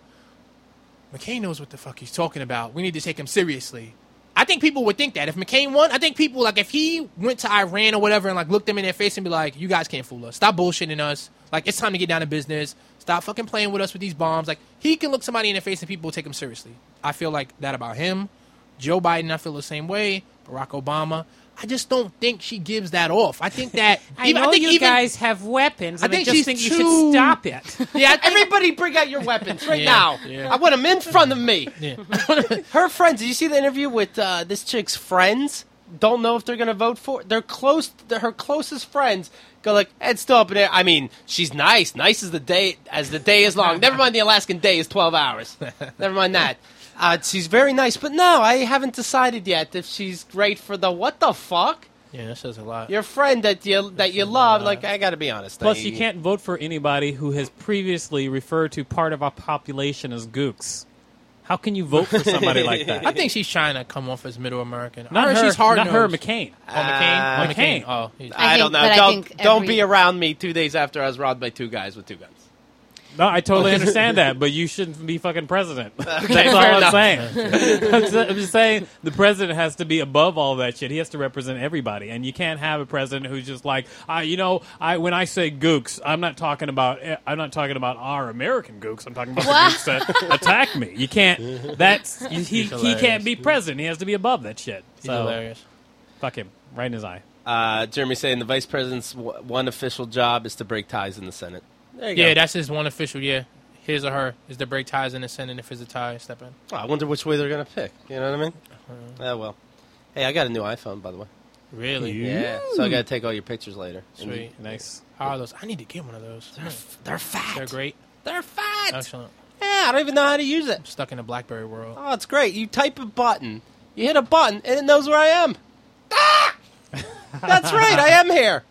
McCain knows what the fuck he's talking about. We need to take him seriously. I think people would think that if McCain won, I think people like if he went to Iran or whatever and like looked them in their face and be like, you guys can't fool us. Stop bullshitting us. Like it's time to get down to business. Stop fucking playing with us with these bombs. Like he can look somebody in the face and people will take him seriously. I feel like that about him. Joe Biden, I feel the same way. Barack Obama. I just don't think she gives that off. I think that I even, know I think you even, guys have weapons. I And I, think just she's think you too- should stop it. Yeah, I think, Everybody bring out your weapons right Yeah, now. yeah. I want them in front of me. yeah. Her friends, did you see the interview with uh, this chick's friends? Don't know if they're going to vote for They're close. They're her closest friends go like, hey, it's still up in there. I mean, she's nice. Nice as the day as the day is long. Never mind the Alaskan day is twelve hours. Never mind that. Uh, she's very nice. But no, I haven't decided yet if she's great for the what the fuck? Yeah, that says a lot. Your friend that you that you love, like, I got to be honest. Plus, I- you can't vote for anybody who has previously referred to part of our population as gooks. How can you vote for somebody like that? I think she's trying to come off as middle American. I not heard her. she's hard not her. nosed. McCain. Oh, McCain. Uh, oh, McCain. Oh, he's- I, I don't think- know. but I Don't think don't every- be around me two days after I was robbed by two guys with two guns. No, I totally understand that, but you shouldn't be fucking president. That's fair all I'm enough. saying. I'm just- I'm just saying the president has to be above all that shit. He has to represent everybody, and you can't have a president who's just like, I, you know, I when I say gooks, I'm not talking about I'm not talking about our American gooks. I'm talking about the What? gooks that attack me. You can't. That's he. He hilarious. can't be president. He has to be above that shit. he's So hilarious. fuck him right in his eye. Uh, Jeremy saying the vice president's w- one official job is to break ties in the Senate. There you Yeah, go. that's his one official. Yeah, his or her is to break ties in the Senate. If it's a tie, step in. Oh, I wonder which way they're going to pick. You know what I mean? Uh-huh. Oh, well. Hey, I got a new iPhone, by the way. Really? Yeah. So I got to take all your pictures later. Sweet. Nice. How are those? I need to get one of those. They're, they're fat. They're great. They're fat. Excellent. Yeah, I don't even know how to use it. I'm stuck in the BlackBerry world. Oh, it's great. You type a button, you hit a button, and it knows where I am. Ah! That's right. I am here.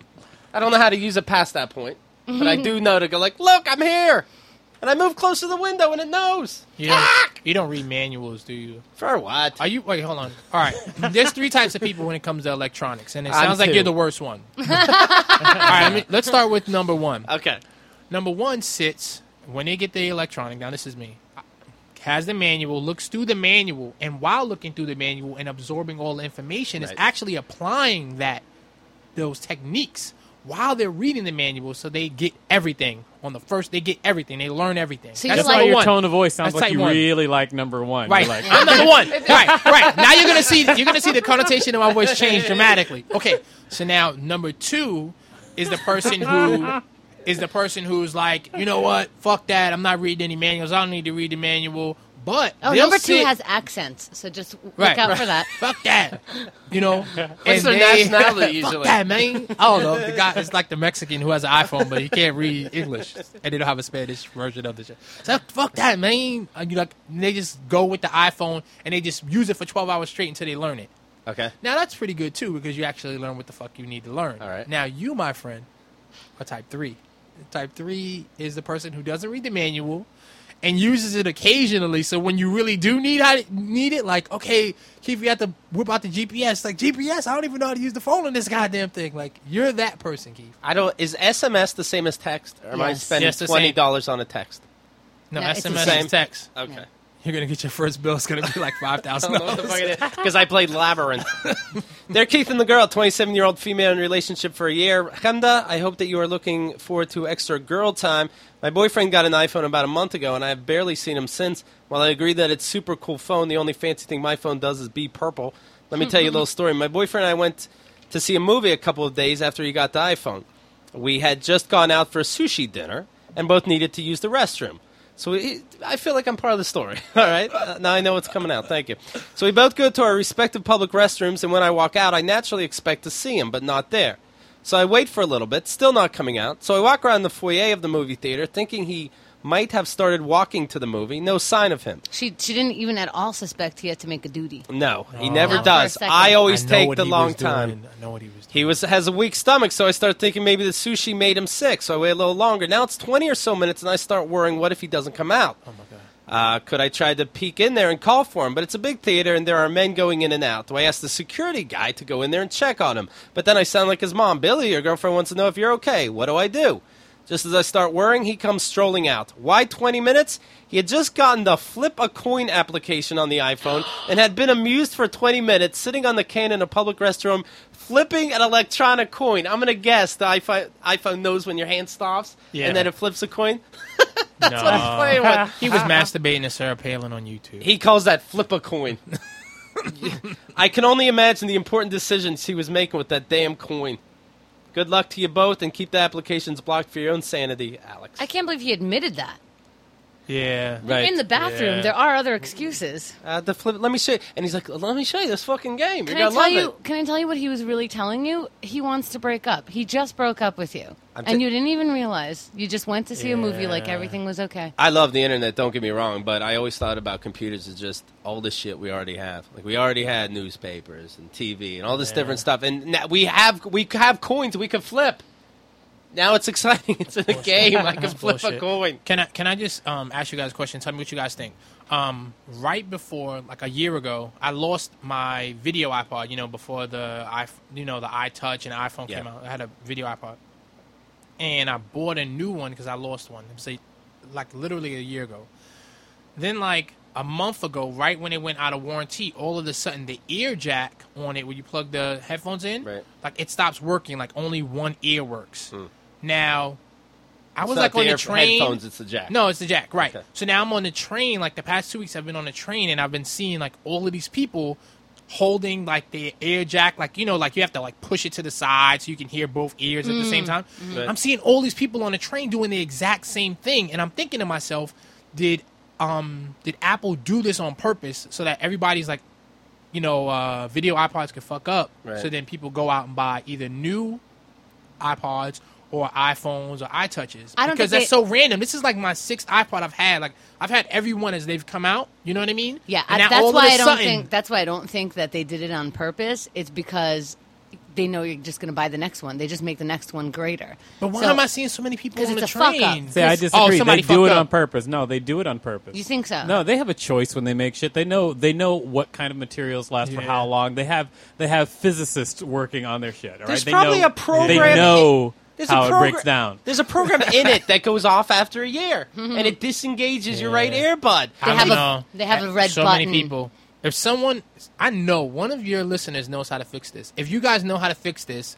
I don't know how to use it past that point, but I do know to go like, look, I'm here. And I move close to the window, and it knows. You don't, you don't read manuals, do you? For what? Are you? Wait, hold on. All right. There's three types of people when it comes to electronics, and it I'm sounds like two. you're the worst one. All right. Let me, let's start with number one. Okay. Number one sits when they get the electronic. Now this is me. Has the manual, looks through the manual, and while looking through the manual and absorbing all the information, is Right. actually applying that those techniques while they're reading the manual, so they get everything on the first. They get everything. They learn everything. So That's you're That's why like- number your one. tone of voice sounds That's like type you one. really like number one. Right, You're like, I'm number one. Right, right. Now you're gonna see you're gonna see the connotation of my voice change dramatically. Okay, so now number two is the person who is the person who's like, you know what? Fuck that. I'm not reading any manuals. I don't need to read the manual. But Oh, they'll number two sit- has accents, so just look Right, out right. for that. Fuck that. You know, What's their nationality usually? Fuck that, man. I don't know. The guy is like the Mexican who has an iPhone, but he can't read English, and they don't have a Spanish version of the shit. So fuck that, man. Uh, You like they just go with the iPhone and they just use it for twelve hours straight until they learn it. Okay. Now that's pretty good too because you actually learn what the fuck you need to learn. All right. Now you, my friend, are type three. Type three is the person who doesn't read the manual and uses it occasionally. So when you really do need how need it, like okay, Keith, you have to whip out the G P S. Like G P S, I don't even know how to use the phone in this goddamn thing. Like you're that person, Keith. I don't. Is S M S the same as text? Or am I Yes. spending Yes, the same. twenty dollars on a text? No, No, it's the S M S same. is text. Okay. Yeah. You're gonna get your first bill. It's gonna be like five thousand dollars. Because I played Labyrinth. They're Keith and the girl, twenty-seven-year-old female in a relationship for a year. Hamda, I hope that you are looking forward to extra girl time. My boyfriend got an iPhone about a month ago, and I have barely seen him since. While I agree that it's a super cool phone, the only fancy thing my phone does is be purple. Let me tell you a little story. My boyfriend and I went to see a movie a couple of days after he got the iPhone. We had just gone out for a sushi dinner, and both needed to use the restroom. So we, I feel like I'm part of the story. All right, uh, now I know what's coming out. Thank you. So we both go to our respective public restrooms, and when I walk out, I naturally expect to see him, but not there. So I wait for a little bit, still not coming out. So I walk around the foyer of the movie theater, thinking he might have started walking to the movie. No sign of him. She she didn't even at all suspect he had to make a duty. No, he No. never Not for a does. second. I always I know take what the he long was doing. time. I know what he was doing. He was has a weak stomach, so I start thinking maybe the sushi made him sick. So I wait a little longer. Now it's twenty or so minutes, and I start worrying, what if he doesn't come out? Oh my god. Uh, could I try to peek in there and call for him? But it's a big theater, and there are men going in and out. Do I ask the security guy to go in there and check on him? But then I sound like his mom. Billy, your girlfriend wants to know if you're okay. What do I do? Just as I start worrying, he comes strolling out. Why twenty minutes? He had just gotten the Flip a Coin application on the iPhone and had been amused for twenty minutes sitting on the can in a public restroom flipping an electronic coin. I'm going to guess the iPhone, iPhone knows when your hand stops Yeah. and then it flips a coin. That's No. what he's playing with. He was masturbating to Sarah Palin on YouTube. He calls that Flip a Coin. I can only imagine the important decisions he was making with that damn coin. Good luck to you both, and keep the applications blocked for your own sanity, Alex. I can't believe he admitted that. yeah. You're in the bathroom. Yeah. There are other excuses. Uh, the flip. Let me show you. And he's like, "Let me show you this fucking game. Can You're I gonna tell love you? it." Can I tell you what he was really telling you? He wants to break up. He just broke up with you, I'm and t- you didn't even realize. You just went to see a movie like Yeah. everything was okay. I love the internet. Don't get me wrong, but I always thought about computers as just all the shit we already have. Like we already had newspapers and T V and all this Yeah. different stuff, and now we have we have coins we can flip. Now it's exciting. It's in a game. I can That's flip a bullshit. coin. Can I can I just um, ask you guys a question? Tell me what you guys think. Um, right before, like a year ago, I lost my video iPod. You know, before the i you know the iTouch and iPhone Yeah. came out, I had a video iPod, and I bought a new one because I lost one. It was a, like literally a year ago. Then like a month ago, right when it went out of warranty, all of a sudden the ear jack on it, where you plug the headphones in, Right. like it stops working. Like only one ear works. Now, I was It's like not on the ear- train. Headphones. It's the jack. No, it's the jack, right. Okay. So now I'm on the train. Like the past two weeks, I've been on the train, and I've been seeing like all of these people holding like the ear jack, like you know, like you have to like push it to the side so you can hear both ears at the same time. Right. I'm seeing all these people on the train doing the exact same thing, and I'm thinking to myself, did um did Apple do this on purpose so that everybody's like, you know, uh, video iPods could fuck up, Right. so then people go out and buy either new iPods or iPhones or iTouches, I don't because think that's they- so random. This is like my sixth iPod I've had. Like I've had every one as they've come out. You know what I mean? Yeah, And I, now that's all of why a I don't sudden- think. That's why I don't think that they did it on purpose. It's because they know you're just going to buy the next one. They just make the next one greater. But why So- am I seeing so many people 'Cause on the it's a fuck up. train? See, I Oh, disagree. they somebody do fucked it on up. purpose. No, they do it on purpose. You think so? No, they have a choice when they make shit. They know they know what kind of materials last for Yeah. how long. They have they have physicists working on their shit. All right? There's they probably know, a program- They know There's a how it progr- breaks down. There's a program in it that goes off after a year, and it disengages your right Yeah. earbud. They I have don't a- know. they have a red so button. many people. If someone, I know one of your listeners knows how to fix this. If you guys know how to fix this,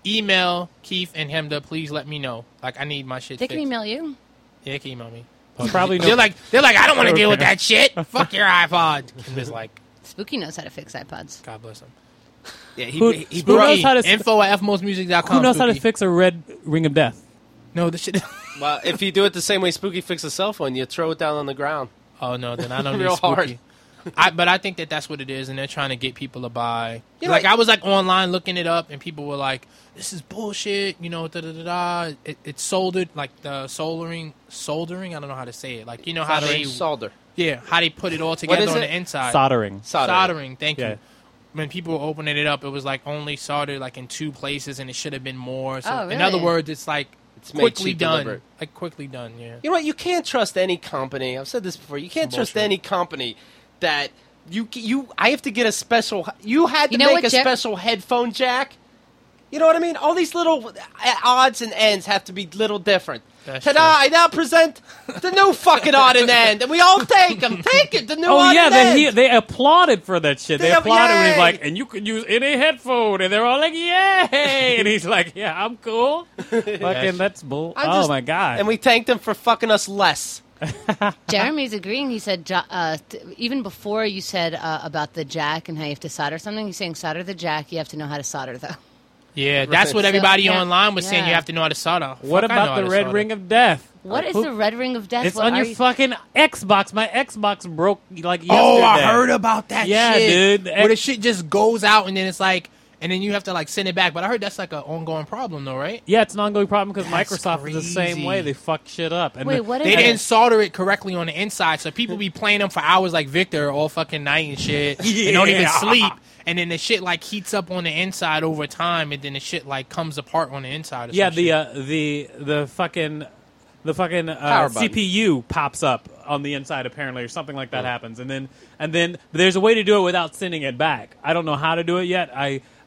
email Keith and Hemda. Please let me know. Like I need my shit They fixed. can email you. Yeah, they can email me. Probably no- they're like they're like I don't want to deal with that shit. Fuck your iPod. And it's like Spooky knows how to fix iPods. God bless him. Yeah, he, Who- he, he who brought- knows how to- info at f most music dot com. Who knows how to Spooky. fix a red ring of death? No, this shit. Well, if you do it the same way Spooky fixed a cell phone, you throw it down on the ground. Oh no, then I don't need Real Spooky. hard. I, but I think that that's what it is, and they're trying to get people to buy. Yeah, like, like- I was like online looking it up, and people were like, "This is bullshit," you know. Da da da da. It, it's soldered, like the soldering, soldering. I don't know how to say it. Like you know how they, Solder. yeah, how they put it all together is on it? the inside. Soldering. Soldering. Soldering. Thank Yeah. you. When people were opening it up, it was like only soldered like in two places, and it should have been more. So Oh, in other really? words, it's like It's made quickly cheap done, delivered. like quickly done. Yeah. You know what? You can't trust any company. I've said this before. You can't Some trust bullshit. any company that you you. I have to get a special. You had to You know make what, a Jeff? special headphone jack. You know what I mean? All these little uh, odds and ends have to be little different. That's Ta-da! true. I now present the new fucking odd and end, and we all take them. Take it, the new Oh odd yeah, and they end. he, they applauded for that shit. They, They- applauded when he's yay! like, and you could use any headphone, and they're all like, yay! And he's like, yeah, I'm cool. Fucking that's bull. I'm Oh just- my god. And we thanked them for fucking us less. Jeremy's agreeing. He said jo- uh, t- even before you said uh, about the jack and how you have to solder something. He's saying solder the jack. You have to know how to solder though. Yeah, that's what So, everybody yeah. online was saying. Yeah. You have to know how to solder. what Fuck, I know about how the to red solder. ring of death? What is Who- the red ring of death? It's What on are your you- fucking Xbox. My Xbox broke like yesterday. Oh, I heard about that Yeah, shit. dude. Where the shit just goes out and then it's like, and then you have to like send it back. But I heard that's like an ongoing problem though, right? Yeah, it's an ongoing problem because That's Microsoft is the same crazy. way. They fuck shit up. And Wait, the- what is They it? didn't solder it correctly on the inside, so people be playing them for hours like Victor all fucking night and shit, and don't even Yeah. sleep. And then the shit like heats up on the inside over time, and then the shit like comes apart on the inside. Or Yeah, some the shit. uh, the the fucking the fucking Power uh, button. C P U pops up on the inside apparently, or something like that happens, and then and then there's a way to do it without sending it back. I don't know how to do it yet. I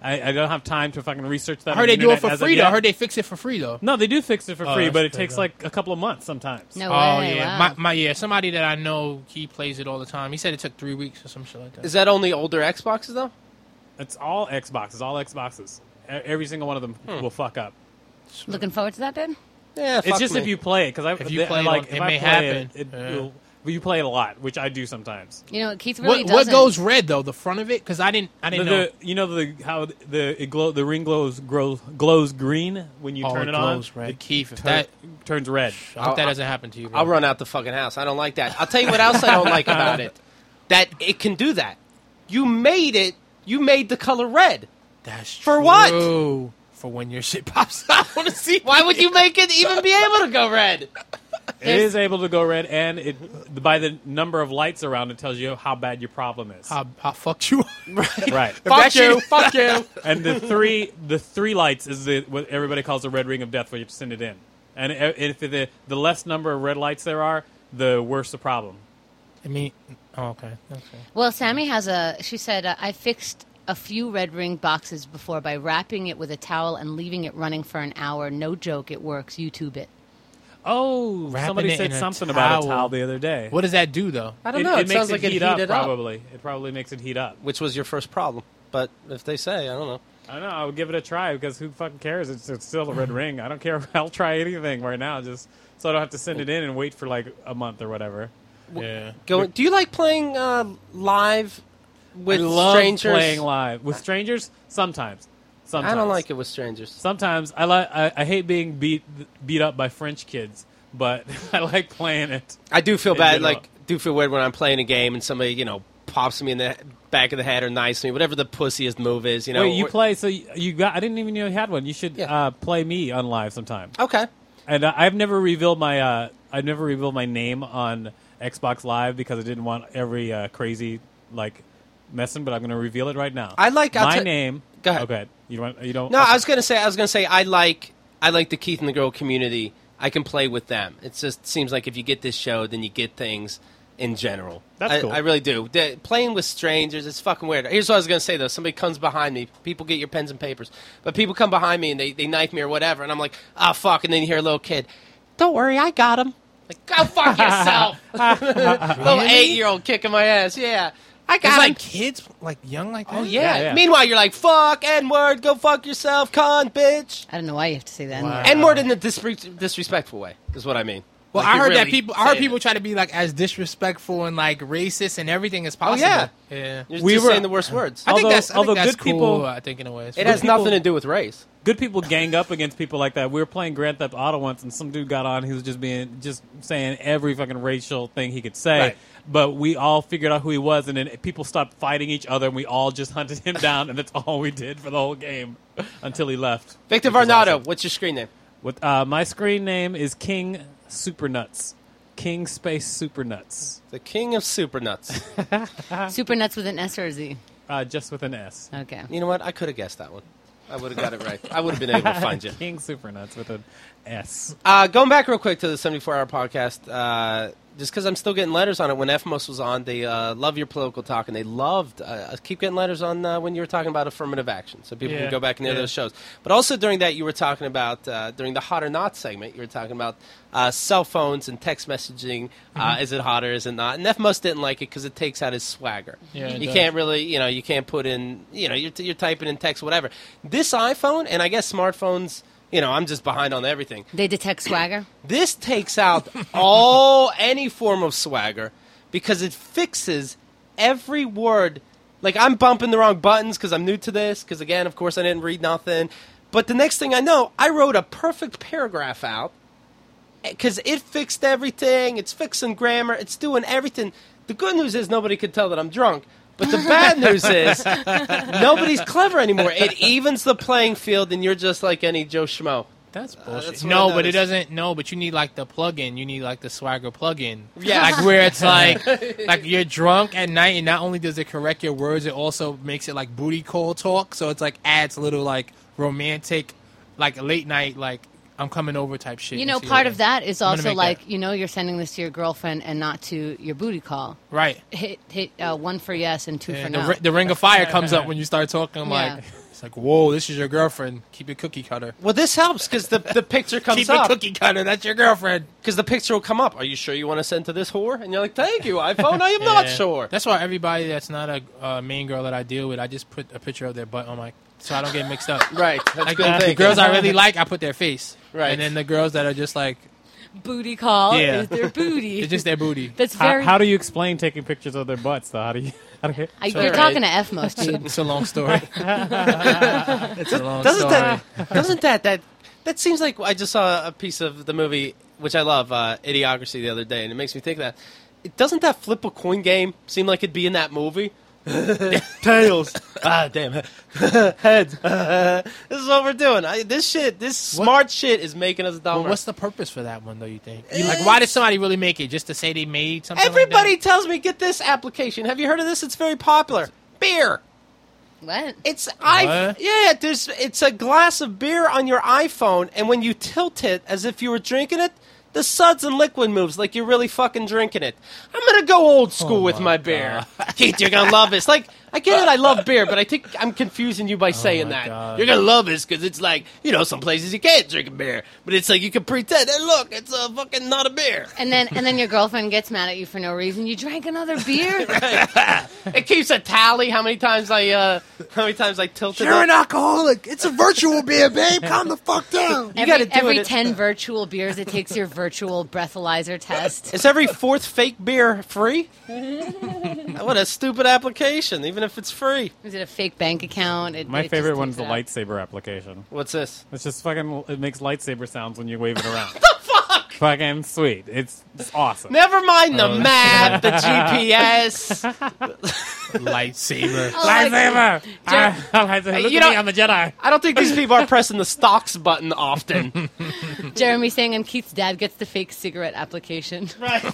I, I don't have time to fucking research that. I heard on they the do it internet for as of free, though. yet. I heard they fix it for free, though. No, they do fix it for Oh, free, that's but it pretty takes good. like a couple of months sometimes. No Oh, way. yeah. Wow. My, my, yeah, somebody that I know, he plays it all the time. He said it took three weeks or some shit like that. Is that only older Xboxes though? It's all Xboxes, all Xboxes. E- Every single one of them Hmm. will fuck up. Looking forward to that, then? Yeah, It's fuck just me. if you play it, because I If you they- play it like on- if it I may play happen. It, it Yeah. you'll- you play it a lot, which I do sometimes. You know, Keith really What, doesn't. what goes red, though? The front of it? Because I didn't, I The, didn't know. the, you know the how the it glow, the ring glows glows, glows green when you Oh, turn it it on. glows red. It Keith, if tur- that- turns red. I hope that I'll- doesn't happen to you, bro. I'll run out the fucking house. I don't like that. I'll tell you what else I don't like about it. That it can do that. You made it. You made the color red. That's For true. what? For when your shit pops out. I want to see. Why would you make it even be able to go red? It is able to go red, and it by the number of lights around, it tells you how bad your problem is. How, how fucked you? right. Fuck you. Fuck you. And the three the three lights is the what everybody calls the red ring of death, where you have to send it in. And i- if the the less number of red lights there are, the worse the problem. I mean, oh, okay. okay. Well, Sammy has a. She said, uh, I fixed a few red ring boxes before by wrapping it with a towel and leaving it running for an hour. No joke, it works. YouTube it. Oh, Wrapping somebody it said in a something about a towel. towel the other day. What does that do, though? I don't it, know. It, It, makes sounds it like it heat heated up, up. probably. It probably makes it heat up. Which was your first problem. But if they say, I don't know. I don't know. I would give it a try because who fucking cares? It's, it's still a red ring. I don't care. I'll try anything right now, just so I don't have to send it in and wait for like a month or whatever. Yeah. Go. Do you like playing uh, live with I love strangers? playing live with strangers. Sometimes, sometimes I don't like it with strangers. Sometimes I like. I, I hate being beat beat up by French kids, but I like playing it. I do feel in bad. general. Like, do feel weird when I'm playing a game and somebody, you know, pops me in the back of the head or knifes me, whatever the pussiest move is. You know. Wait, you or- play? So you, you got? I didn't even know you had one. You should Yeah. uh, play me on live sometime. Okay. And uh, I've never revealed my. Uh, I've never revealed my name on Xbox Live because I didn't want every uh, crazy like messing. But I'm going to reveal it right now. I like- I'll my t- name. Go ahead. Okay. You don't. You don't. No, okay. I was gonna say. I was gonna say. I like. I like the Keith and the Girl community. I can play with them. It just seems like if you get this show, then you get things in general. That's I, cool. I really do. The, playing with strangers, it's fucking weird. Here's what I was gonna say though. Somebody comes behind me. People get your pens and papers, but people come behind me and they, they knife me or whatever, and I'm like, ah, oh, fuck. And then you hear a little kid, don't worry, I got him. Like, go fuck yourself. Little eight year old kicking my ass. Yeah, I got It's him. like kids, like young like that? Oh yeah. Yeah, yeah. Meanwhile, you're like, fuck, N-word, go fuck yourself, con, bitch. I don't know why you have to say that. Wow. N-word in a disre- disrespectful way is what I mean. Well, Like, I you're heard that really people. I heard saying people it. try to be like as disrespectful and like racist and everything as possible. yeah. yeah. You're We just were- saying the worst words. I think Although- that's. I although think that's good cool. people- I think in a way, it's It fun. has people- nothing to do with race. Good people gang up against people like that. We were playing Grand Theft Auto once, and some dude got on. He was just being, just saying every fucking racial thing he could say. Right. But we all figured out who he was, and then people stopped fighting each other, and we all just hunted him down, and that's all we did for the whole game until he left. Victor Which was Varnado, awesome. what's your screen name? With uh, my screen name is King Supernuts, King Space Supernuts, The King of Super Nuts. Super nuts with an S or a Z. uh, just with an S. Okay. You know what? I could have guessed that one. I would have got it right. I would have been able to find you. King Supernuts with an S. Uh, going back real quick to the seventy-four hour podcast, uh, just because I'm still getting letters on it. When F M O S was on, they uh, love your political talk, and they loved. Uh, I keep getting letters on uh, when you were talking about affirmative action, so people Yeah, can go back and hear yeah. those shows. But also during that, you were talking about uh, during the hot or not segment. You were talking about uh, cell phones and text messaging. Uh, is it hot or is it not? And F M O S didn't like it because it takes out his swagger. Yeah, it you does. can't really, you know, you can't put in, you know, you're, t- you're typing in text, whatever. This iPhone, and I guess smartphones. You know, I'm just behind on everything. They detect swagger. This takes out all any form of swagger because it fixes every word. Like, I'm bumping the wrong buttons because I'm new to this. Because, again, of course, I didn't read nothing. But the next thing I know, I wrote a perfect paragraph out because it fixed everything. It's fixing grammar. It's doing everything. The good news is nobody could tell that I'm drunk. But the bad news is nobody's clever anymore. It evens the playing field, and you're just like any Joe Schmo. That's bullshit. that's what no, I but it noticed. doesn't. No, but you need like the plug-in. You need like the Swagger plug-in. Yeah. like where it's like, like you're drunk at night, and not only does it correct your words, it also makes it like booty call talk. So it's like adds little like romantic, like late night, like I'm coming over type shit. You know, See part what of that is I'm gonna also make like, that. you know, you're sending this to your girlfriend and not to your booty call. right. Hit hit uh, one for yes and two Yeah, for the, no. ri- the ring of fire comes up when you start talking. I'm Yeah. like, like, whoa, this is your girlfriend. Keep it cookie cutter. Well, this helps because the, the picture comes Keep up. it cookie cutter. That's your girlfriend. Because the picture will come up. Are you sure you want to send to this whore? And you're like, thank you, iPhone. I am not Yeah. sure. That's why everybody that's not a uh, main girl that I deal with, I just put a picture of their butt on my, so I don't get mixed up. Right. That's Like good the, the thinking. girls I really like, I put their face. Right. And then the girls that are just like, Booty call Yeah. is their booty. it's just their booty. That's How, very. how do you explain taking pictures of their butts, though? How do you? How do you I, So- you're Right. talking to F most, dude. It's a long story. it's a long Doesn't story. that doesn't that that that seems like I just saw a piece of the movie which I love, uh, Idiocracy, the other day, and it makes me think that it doesn't that flip a coin game seem like it'd be in that movie? Tails. Ah, damn. Heads. This is what we're doing. I, this shit, this What- smart shit is making us dumber. Well, what's the purpose for that one, though, you think? You, like, why did somebody really make it? Just to say they made something Everybody like tells me, get this application. Have you heard of this? It's very popular. Beer. What? It's I What? yeah. There's it's a glass of beer on your iPhone, and when you tilt it as if you were drinking it, the suds and liquid moves like you're really fucking drinking it. I'm gonna go old school Oh with my my beer. Keith, you're gonna love this. Like I get it, I love beer, but I think I'm confusing you by saying my that. God. You're gonna love this because it's like you know some places you can't drink a beer, but it's like you can pretend. Hey, look, it's a fucking not a beer. And then and then your girlfriend gets mad at you for no reason. You drank another beer? It keeps a tally how many times I uh how many times I tilted. You're it. an alcoholic. It's a virtual beer, babe. Calm the fuck down. You every gotta do every it. ten virtual beers, it takes your virtual breathalyzer test. Is every fourth fake beer free? What a stupid application, even if it's free. Is it a fake bank account? It, My it favorite just one's takes the it out. lightsaber application. What's this? It's just fucking. It makes lightsaber sounds when you wave it around. the fuck? Fucking sweet. It's, it's awesome. Never mind the Oh, map, the G P S. Lightsaber. Oh, like- Lightsaber. Jer- Ah, lightsaber. Look You at know- me, I'm a Jedi. I don't think these people are pressing the stocks button often. Jeremy saying, and Keith's dad gets the fake cigarette application. Right.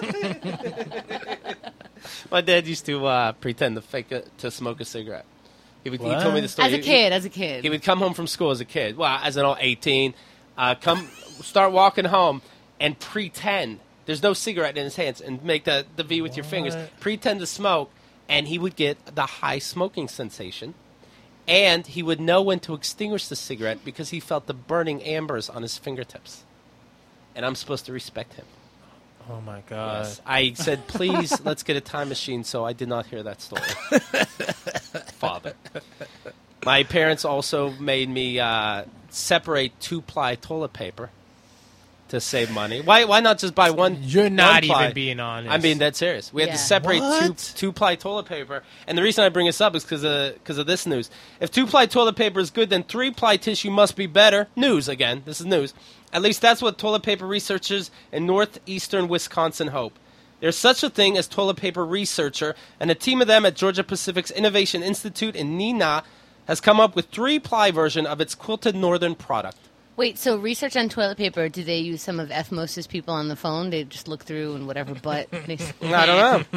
My dad used to uh, pretend to fake a, to smoke a cigarette. He, would, he What? told me the story. As a He- kid, as a kid. He would come home from school as a kid. Well, as an old eighteen, uh, come start walking home and pretend there's no cigarette in his hands and make the, the V with your fingers. Pretend to smoke, and he would get the high smoking sensation. And he would know when to extinguish the cigarette because he felt the burning ambers on his fingertips. And I'm supposed to respect him. Oh, my God. Yes. I said, please, let's get a time machine, so I did not hear that story. Father. My parents also made me uh, separate two-ply toilet paper to save money. Why Why not just buy one? You're not one-ply? even being honest. I'm being dead serious. We had Yeah. to separate two What? two-ply toilet paper, and the reason I bring this up is because of because of this news. If two-ply toilet paper is good, then three-ply tissue must be better. News again. This is news. At least that's what toilet paper researchers in northeastern Wisconsin hope. There's such a thing as toilet paper researcher, and a team of them at Georgia Pacific's Innovation Institute in Neenah has come up with three-ply version of its quilted northern product. Wait, so research on toilet paper, do they use some of F Moses people on the phone? They just look through and whatever butt. They I don't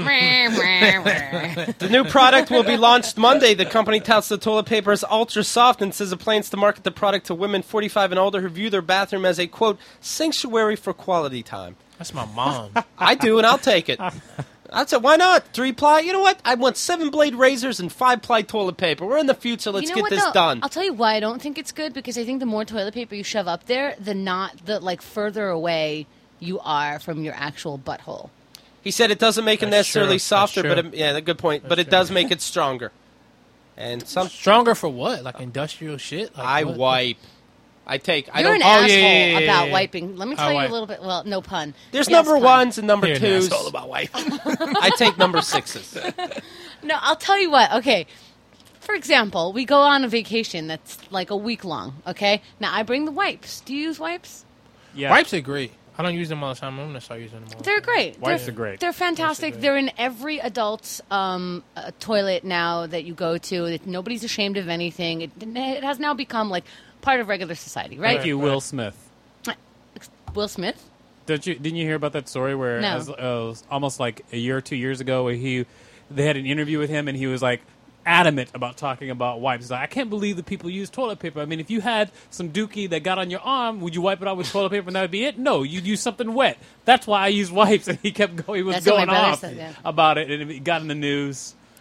know. The new product will be launched Monday. The company touts the toilet paper as ultra soft and says it plans to market the product to women forty-five and older who view their bathroom as a, quote, sanctuary for quality time. That's my mom. I do, and I'll take it. I'd say, why not? Three-ply? You know what? I want seven-blade razors and five-ply toilet paper. We're in the future. Let's you know get what, this though? done. I'll tell you why I don't think it's good, because I think the more toilet paper you shove up there, the not the like further away you are from your actual butthole. He said it doesn't make it That's necessarily true. That's softer, but true. it, yeah, good point. but it true. does make it stronger. And some Stronger for what? Like industrial shit? Like I what? wipe. I take. I You're don't. an Oh, yeah, asshole yeah, yeah, yeah, about yeah. wiping. Let me How tell you wipe? a little bit. Well, no pun. There's Yes, number pun. ones and number You're an twos. asshole about wiping. I take number sixes. No, I'll tell you what. Okay. For example, we go on a vacation that's like a week long, okay? Now, I bring the wipes. Do you use wipes? Yeah. Wipes are great. I don't use them all the time. I'm going to start using them all the They're time. great. Wipes they're, are great. They're fantastic. great. They're in every adult's um, uh, toilet now that you go to. It, nobody's ashamed of anything. It, it has now become like part of regular society, right? Thank you, Will Smith. Will Smith? Did you didn't you hear about that story where No. as, uh, it was almost like a year or two years ago where he they had an interview with him and he was like adamant about talking about wipes. He's like, I can't believe that people use toilet paper. I mean, if you had some dookie that got on your arm, would you wipe it out with toilet paper and that would be it? No, you'd use something wet. That's why I use wipes. And he kept going. He was That's what my going brother off said, yeah. about it, and it got in the news.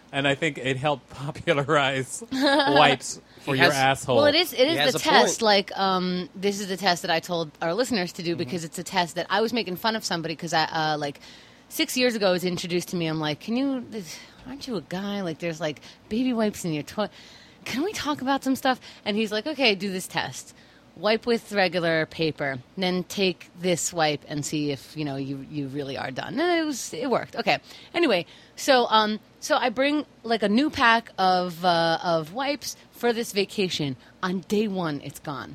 and I think it helped popularize wipes for He your has- asshole. Well, it is. It He is has the a test. point. Like, um, this is the test that I told our listeners to do Mm-hmm. because it's a test that I was making fun of somebody because I, uh, like, six years ago, it was introduced to me. I'm like, can you? This, aren't you a guy? Like, there's like baby wipes in your toilet. Can we talk about some stuff? And he's like, okay, do this test. Wipe with regular paper, then take this wipe and see if you know you, you really are done. And it was it worked. Okay. Anyway, so um so I bring like a new pack of uh, of wipes for this vacation. On day one, it's gone.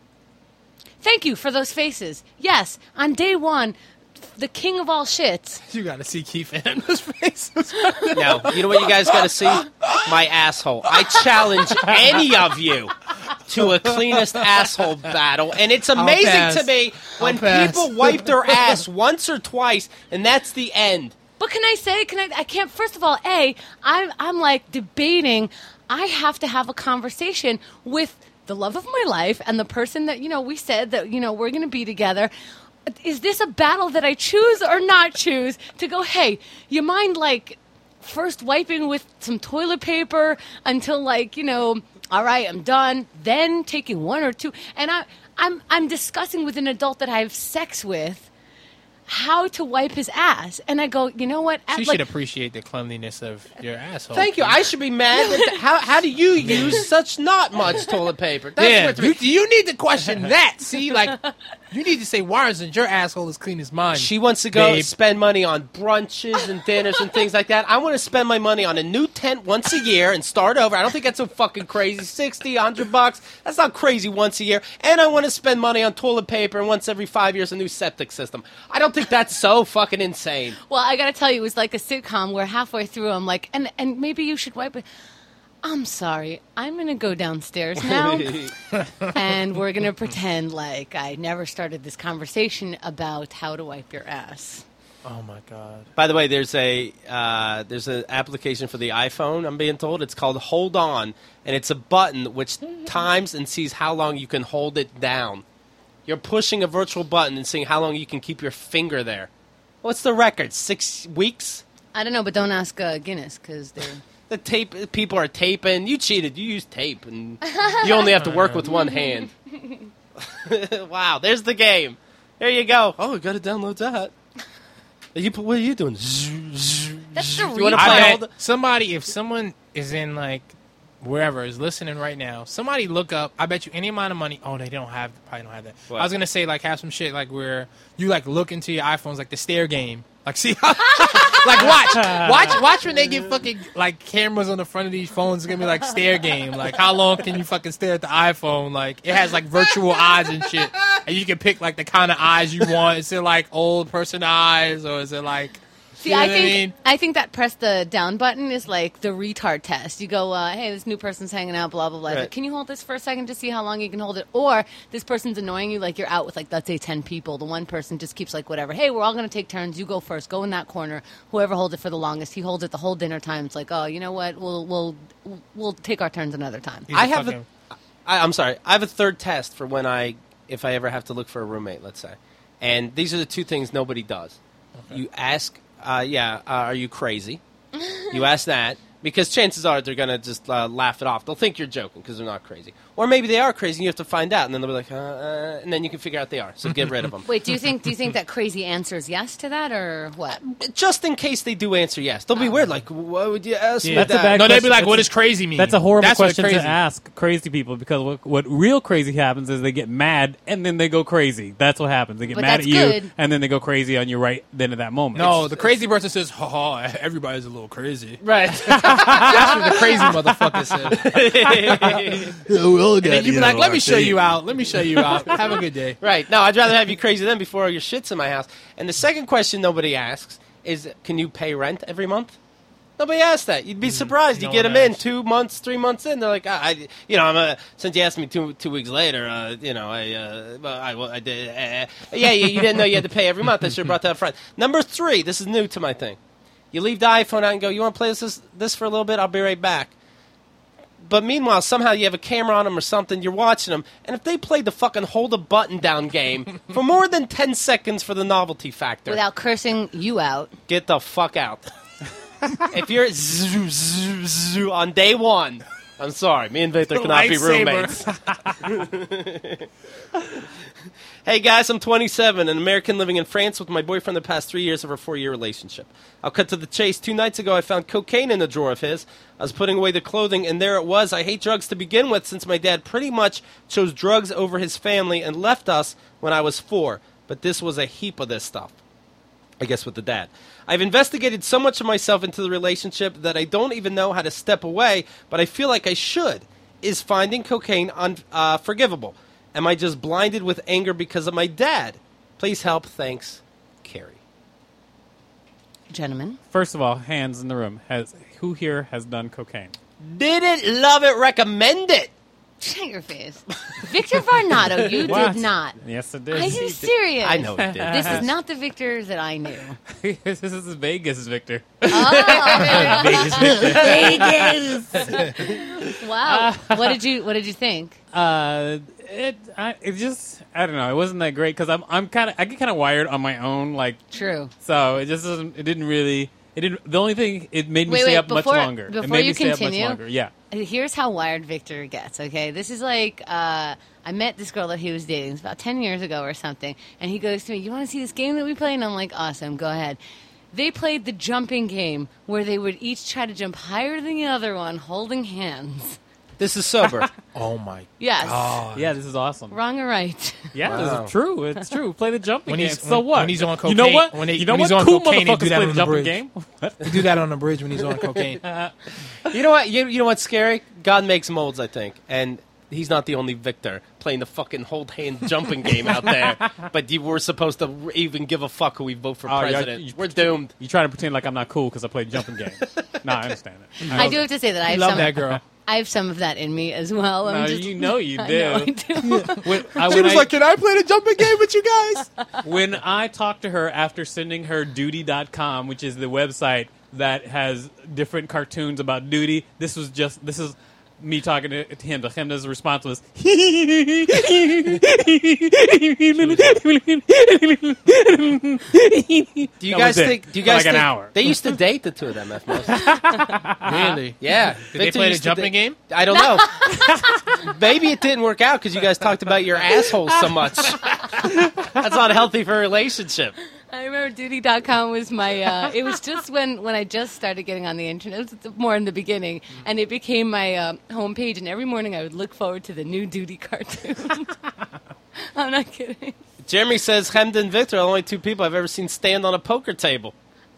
Thank you for those faces. Yes, on day one, the king of all shits. You got to see Keith Anderson's face. Now, you know what you guys got to see? My asshole. I challenge any of you to a cleanest asshole battle, and it's amazing pass. to me when I'll pass. people wipe their ass once or twice, and that's the end. But can I say? Can I? I can't. First of all, a I'm I'm like debating. I have to have a conversation with the love of my life and the person that you know we said that you know we're going to be together. Is this a battle that I choose or not choose to go? Hey, you mind like first wiping with some toilet paper until like you know. All right, I'm done. Then taking one or two, and I, I'm I'm discussing with an adult that I have sex with how to wipe his ass, and I go, you know what? She Like- should appreciate the cleanliness of your asshole. Thank you. I should be mad. That how, how do you use such not much toilet paper? That's Yeah, what's you, you need to question that. See, like, you need to say, why isn't your asshole as clean as mine? She wants to go Babe. spend money on brunches and dinners and things like that. I want to spend my money on a new tent once a year and start over. I don't think that's so fucking crazy. sixty, a hundred bucks. That's not crazy once a year. And I want to spend money on toilet paper and once every five years a new septic system. I don't think that's so fucking insane. Well, I got to tell you, it was like a sitcom where halfway through, I'm like, and and maybe you should wipe it. I'm sorry. I'm going to go downstairs now, and we're going to pretend like I never started this conversation about how to wipe your ass. Oh, my God. By the way, there's a uh, there's an application for the iPhone, I'm being told. It's called Hold On, and it's a button which times and sees how long you can hold it down. You're pushing a virtual button and seeing how long you can keep your finger there. What's the record? Six weeks? I don't know, but don't ask uh, Guinness because they're. The tape people are taping. You cheated. You used tape, and you only have to work with one hand. Wow, there's the game. There you go. Oh, I got to download that. You, what are you doing? That's the You wanna retard. play I all bet the- somebody, if someone is in, like, wherever, is listening right now, somebody look up, I bet you any amount of money. Oh, they don't have, probably don't have that. What? I was going to say, like, have some shit, like, where you, like, look into your iPhones, like, the stare game. Like, see how, like, watch, watch, watch when they get fucking, like, cameras on the front of these phones. It's going to be, like, stare game. Like, how long can you fucking stare at the iPhone? Like, it has, like, virtual eyes and shit. And you can pick, like, the kind of eyes you want. Is it, like, old person eyes, or is it, like... See, you know I what think I mean? I think that press the down button is like the retard test. You go, uh, hey, this new person's hanging out, blah blah blah. Right. Can you hold this for a second to see how long you can hold it? Or this person's annoying you, like you're out with like let's say ten people. The one person just keeps like whatever. Hey, we're all gonna take turns. You go first. Go in that corner. Whoever holds it for the longest, he holds it the whole dinner time. It's like, oh, you know what? We'll we'll we'll take our turns another time. He's I a have fucking- a, I, I'm sorry. I have a third test for when I, if I ever have to look for a roommate, let's say. And these are the two things nobody does. You ask, uh, yeah, uh, are you crazy? You ask that because chances are they're going to just uh, laugh it off. They'll think you're joking because they're not crazy. Or maybe they are crazy and you have to find out. And then they'll be like, uh, uh, and then you can figure out they are. So get rid of them. Wait, do you think do you think that crazy answers yes to that or what? Just in case they do answer yes. They'll be weird. Like, what would you ask me That's a that? bad No, they'd be question. like, "What That's does crazy mean?" That's a horrible That's what question crazy. to ask crazy people because what, what real crazy happens is they get mad and then they go crazy. That's what happens. They get But mad that's at you good. and then they go crazy on you right then at that moment. No, the crazy person says, "Ha ha, everybody's a little crazy." Right. That's what the crazy motherfucker said. And then you be like, "Let me show you out. Let me show you out. Have a good day." Right. No, I'd rather have you crazy than before your shit's in my house. And the second question nobody asks is, can you pay rent every month? Nobody asks that. You'd be surprised. You no get one them in asks. two months, three months in. They're like, ah, I, you know, I'm a, since you asked me two two weeks later, uh, you know, I, uh, well, I, well, I did, uh, yeah, yeah, you didn't know you had to pay every month. I should have brought that up front. Number three, this is new to my thing. You leave the iPhone out and go, you want to play this this for a little bit? I'll be right back. But meanwhile, somehow you have a camera on them or something, you're watching them, and if they play the fucking hold a button down game for more than ten seconds for the novelty factor, Without cursing you out. get the fuck out. if you're zoo, zoo, zoo on day one, I'm sorry, me and Victor cannot be roommates. Hey guys, I'm twenty-seven, an American living in France with my boyfriend the past three years of our four-year relationship. I'll cut to the chase. Two nights ago, I found cocaine in a drawer of his. I was putting away the clothing, and there it was. I hate drugs to begin with, since my dad pretty much chose drugs over his family and left us when I was four. But this was a heap of this stuff. I guess with the dad. I've investigated so much of myself into the relationship that I don't even know how to step away, but I feel like I should. Is finding cocaine unforgivable? Uh, Am I just blinded with anger because of my dad? Please help. Thanks, Carrie. Gentlemen. First of all, hands in the room. Has who here has done cocaine? Did it, love it, recommend it. Shut your face. Victor Varnado, you What? did not. Yes, it did. Are you serious? I know it did. This is not the Victor that I knew. This is Vegas, Victor. Oh, Vegas, Victor. Vegas. Wow. What did you What did you think? Uh, it, I, it just, I don't know. It wasn't that great because I'm, I'm kind of, I get kind of wired on my own, like. True. So it just doesn't. It didn't really. It didn't. The only thing it made me Wait, stay wait, up before- much longer. before it made you me stay continue- up much longer. Yeah. Here's how wired Victor gets, okay? This is like, uh, I met this girl that he was dating. It's about ten years ago or something. And he goes to me, you want to see this game that we play? And I'm like, awesome, go ahead. They played the jumping game where they would each try to jump higher than the other one, holding hands. This is sober. Oh my! Yes. Yeah, this is awesome. Wrong or right? Yeah, Wow. this is true. It's true. Play the jumping When game. he's- So when- what? when he's on You know cocaine- what? when they- you know when what? he's on Cool cocaine, he do motherfuckers that play on the the jumping bridge. game. What? You do that on the bridge when he's on cocaine. You know what? You, you know what's scary? God makes molds, I think, and he's not the only Victor playing the fucking hold hand jumping game out there. But you were supposed to even give a fuck who we vote for Oh, yeah, president. you- We're doomed. You trying to pretend like I'm not cool because I played jumping game. No, I understand it. I do have to say that I I have love some, that girl. I have some of that in me as well. I'm No, just, you know you I do. know I do. When, I, She when was I, like, "Can I play the jumping game with you guys?" when I talked to her after sending her duty dot com, which is the website that has different cartoons about duty, this was just this is me talking to, to him. To him, his response was, Do you That guys was it. think? Do you For guys like an think hour. They used to date the two of them, F most. Really? Yeah. Did they play the used to jumping date- game? I don't know. Maybe it didn't work out because you guys talked about your assholes so much. That's not healthy for a relationship. I remember duty dot com was my, uh, it was just when, when I just started getting on the internet. It was more in the beginning. And it became my uh, homepage. And every morning I would look forward to the new Duty cartoon. I'm not kidding. Jeremy says Hemd and Victor are the only two people I've ever seen stand on a poker table.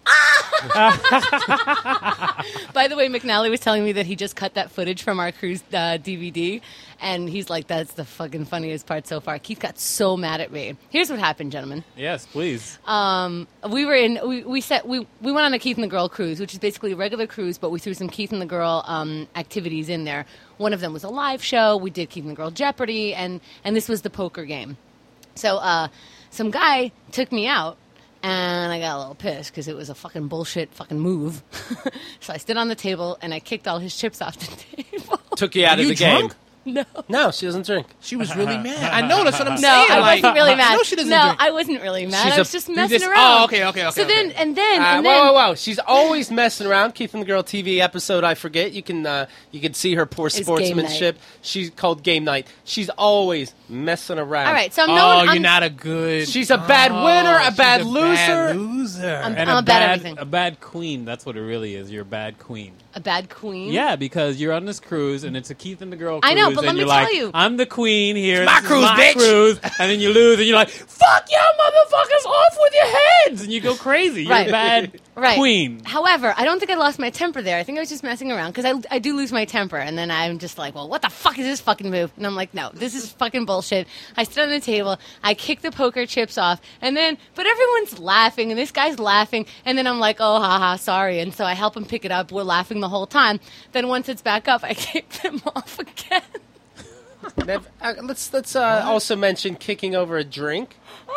By the way, McNally was telling me that he just cut that footage from our cruise uh, D V D, and he's like, "That's the fucking funniest part so far." Keith got so mad at me. Here's what happened, gentlemen. "Yes, please." Um, we were in. We we set. We we went on a Keith and the Girl cruise, which is basically a regular cruise, but we threw some Keith and the Girl um, activities in there. One of them was a live show. We did Keith and the Girl Jeopardy, and and this was the poker game. So uh, some guy took me out. And I got a little pissed because it was a fucking bullshit fucking move. So I stood on the table and I kicked all his chips off the table. Took you out Are of you the drunk? game. No. No, she doesn't drink. She was really mad. I know that's what I'm No, saying. I like, wasn't really mad. No, she doesn't no, drink. I wasn't really mad. She's I a- was just You messing just- around. Oh, okay, okay, okay. So okay. then, and then, Uh, and whoa, then, whoa, whoa! She's always messing around. Keith and the Girl T V episode. I forget. You can uh, you can see her poor Game sportsmanship. She's called Game Night. She's always messing around. all right. So I'm Oh, known. you're I'm, not a good. She's a bad Oh, winner, a she's bad a loser. Bad loser. I'm- And I'm a a bad bad, everything. a bad queen. That's what it really is. You're a bad queen. a bad queen. Yeah, because you're on this cruise and it's a Keith and the Girl cruise. I know, but and let me you're tell like, you. I'm the queen here. my this is cruise, my bitch." cruise. And then you lose and you're like, fuck you motherfuckers, off with your heads. And you go crazy. You're Right. a bad Right. queen. However, I don't think I lost my temper there. I think I was just messing around because I, I do lose my temper. And then I'm just like, well, what the fuck is this fucking move? And I'm like, no, this is fucking bullshit. I stood on the table. I kicked the poker chips off. And then, but everyone's laughing and this guy's laughing. And then I'm like, oh, haha, sorry. And so I help him pick it up. We're laughing the whole time. Then once it's back up, I kick them off again. Nev- uh, let's let's uh, also mention kicking over a drink.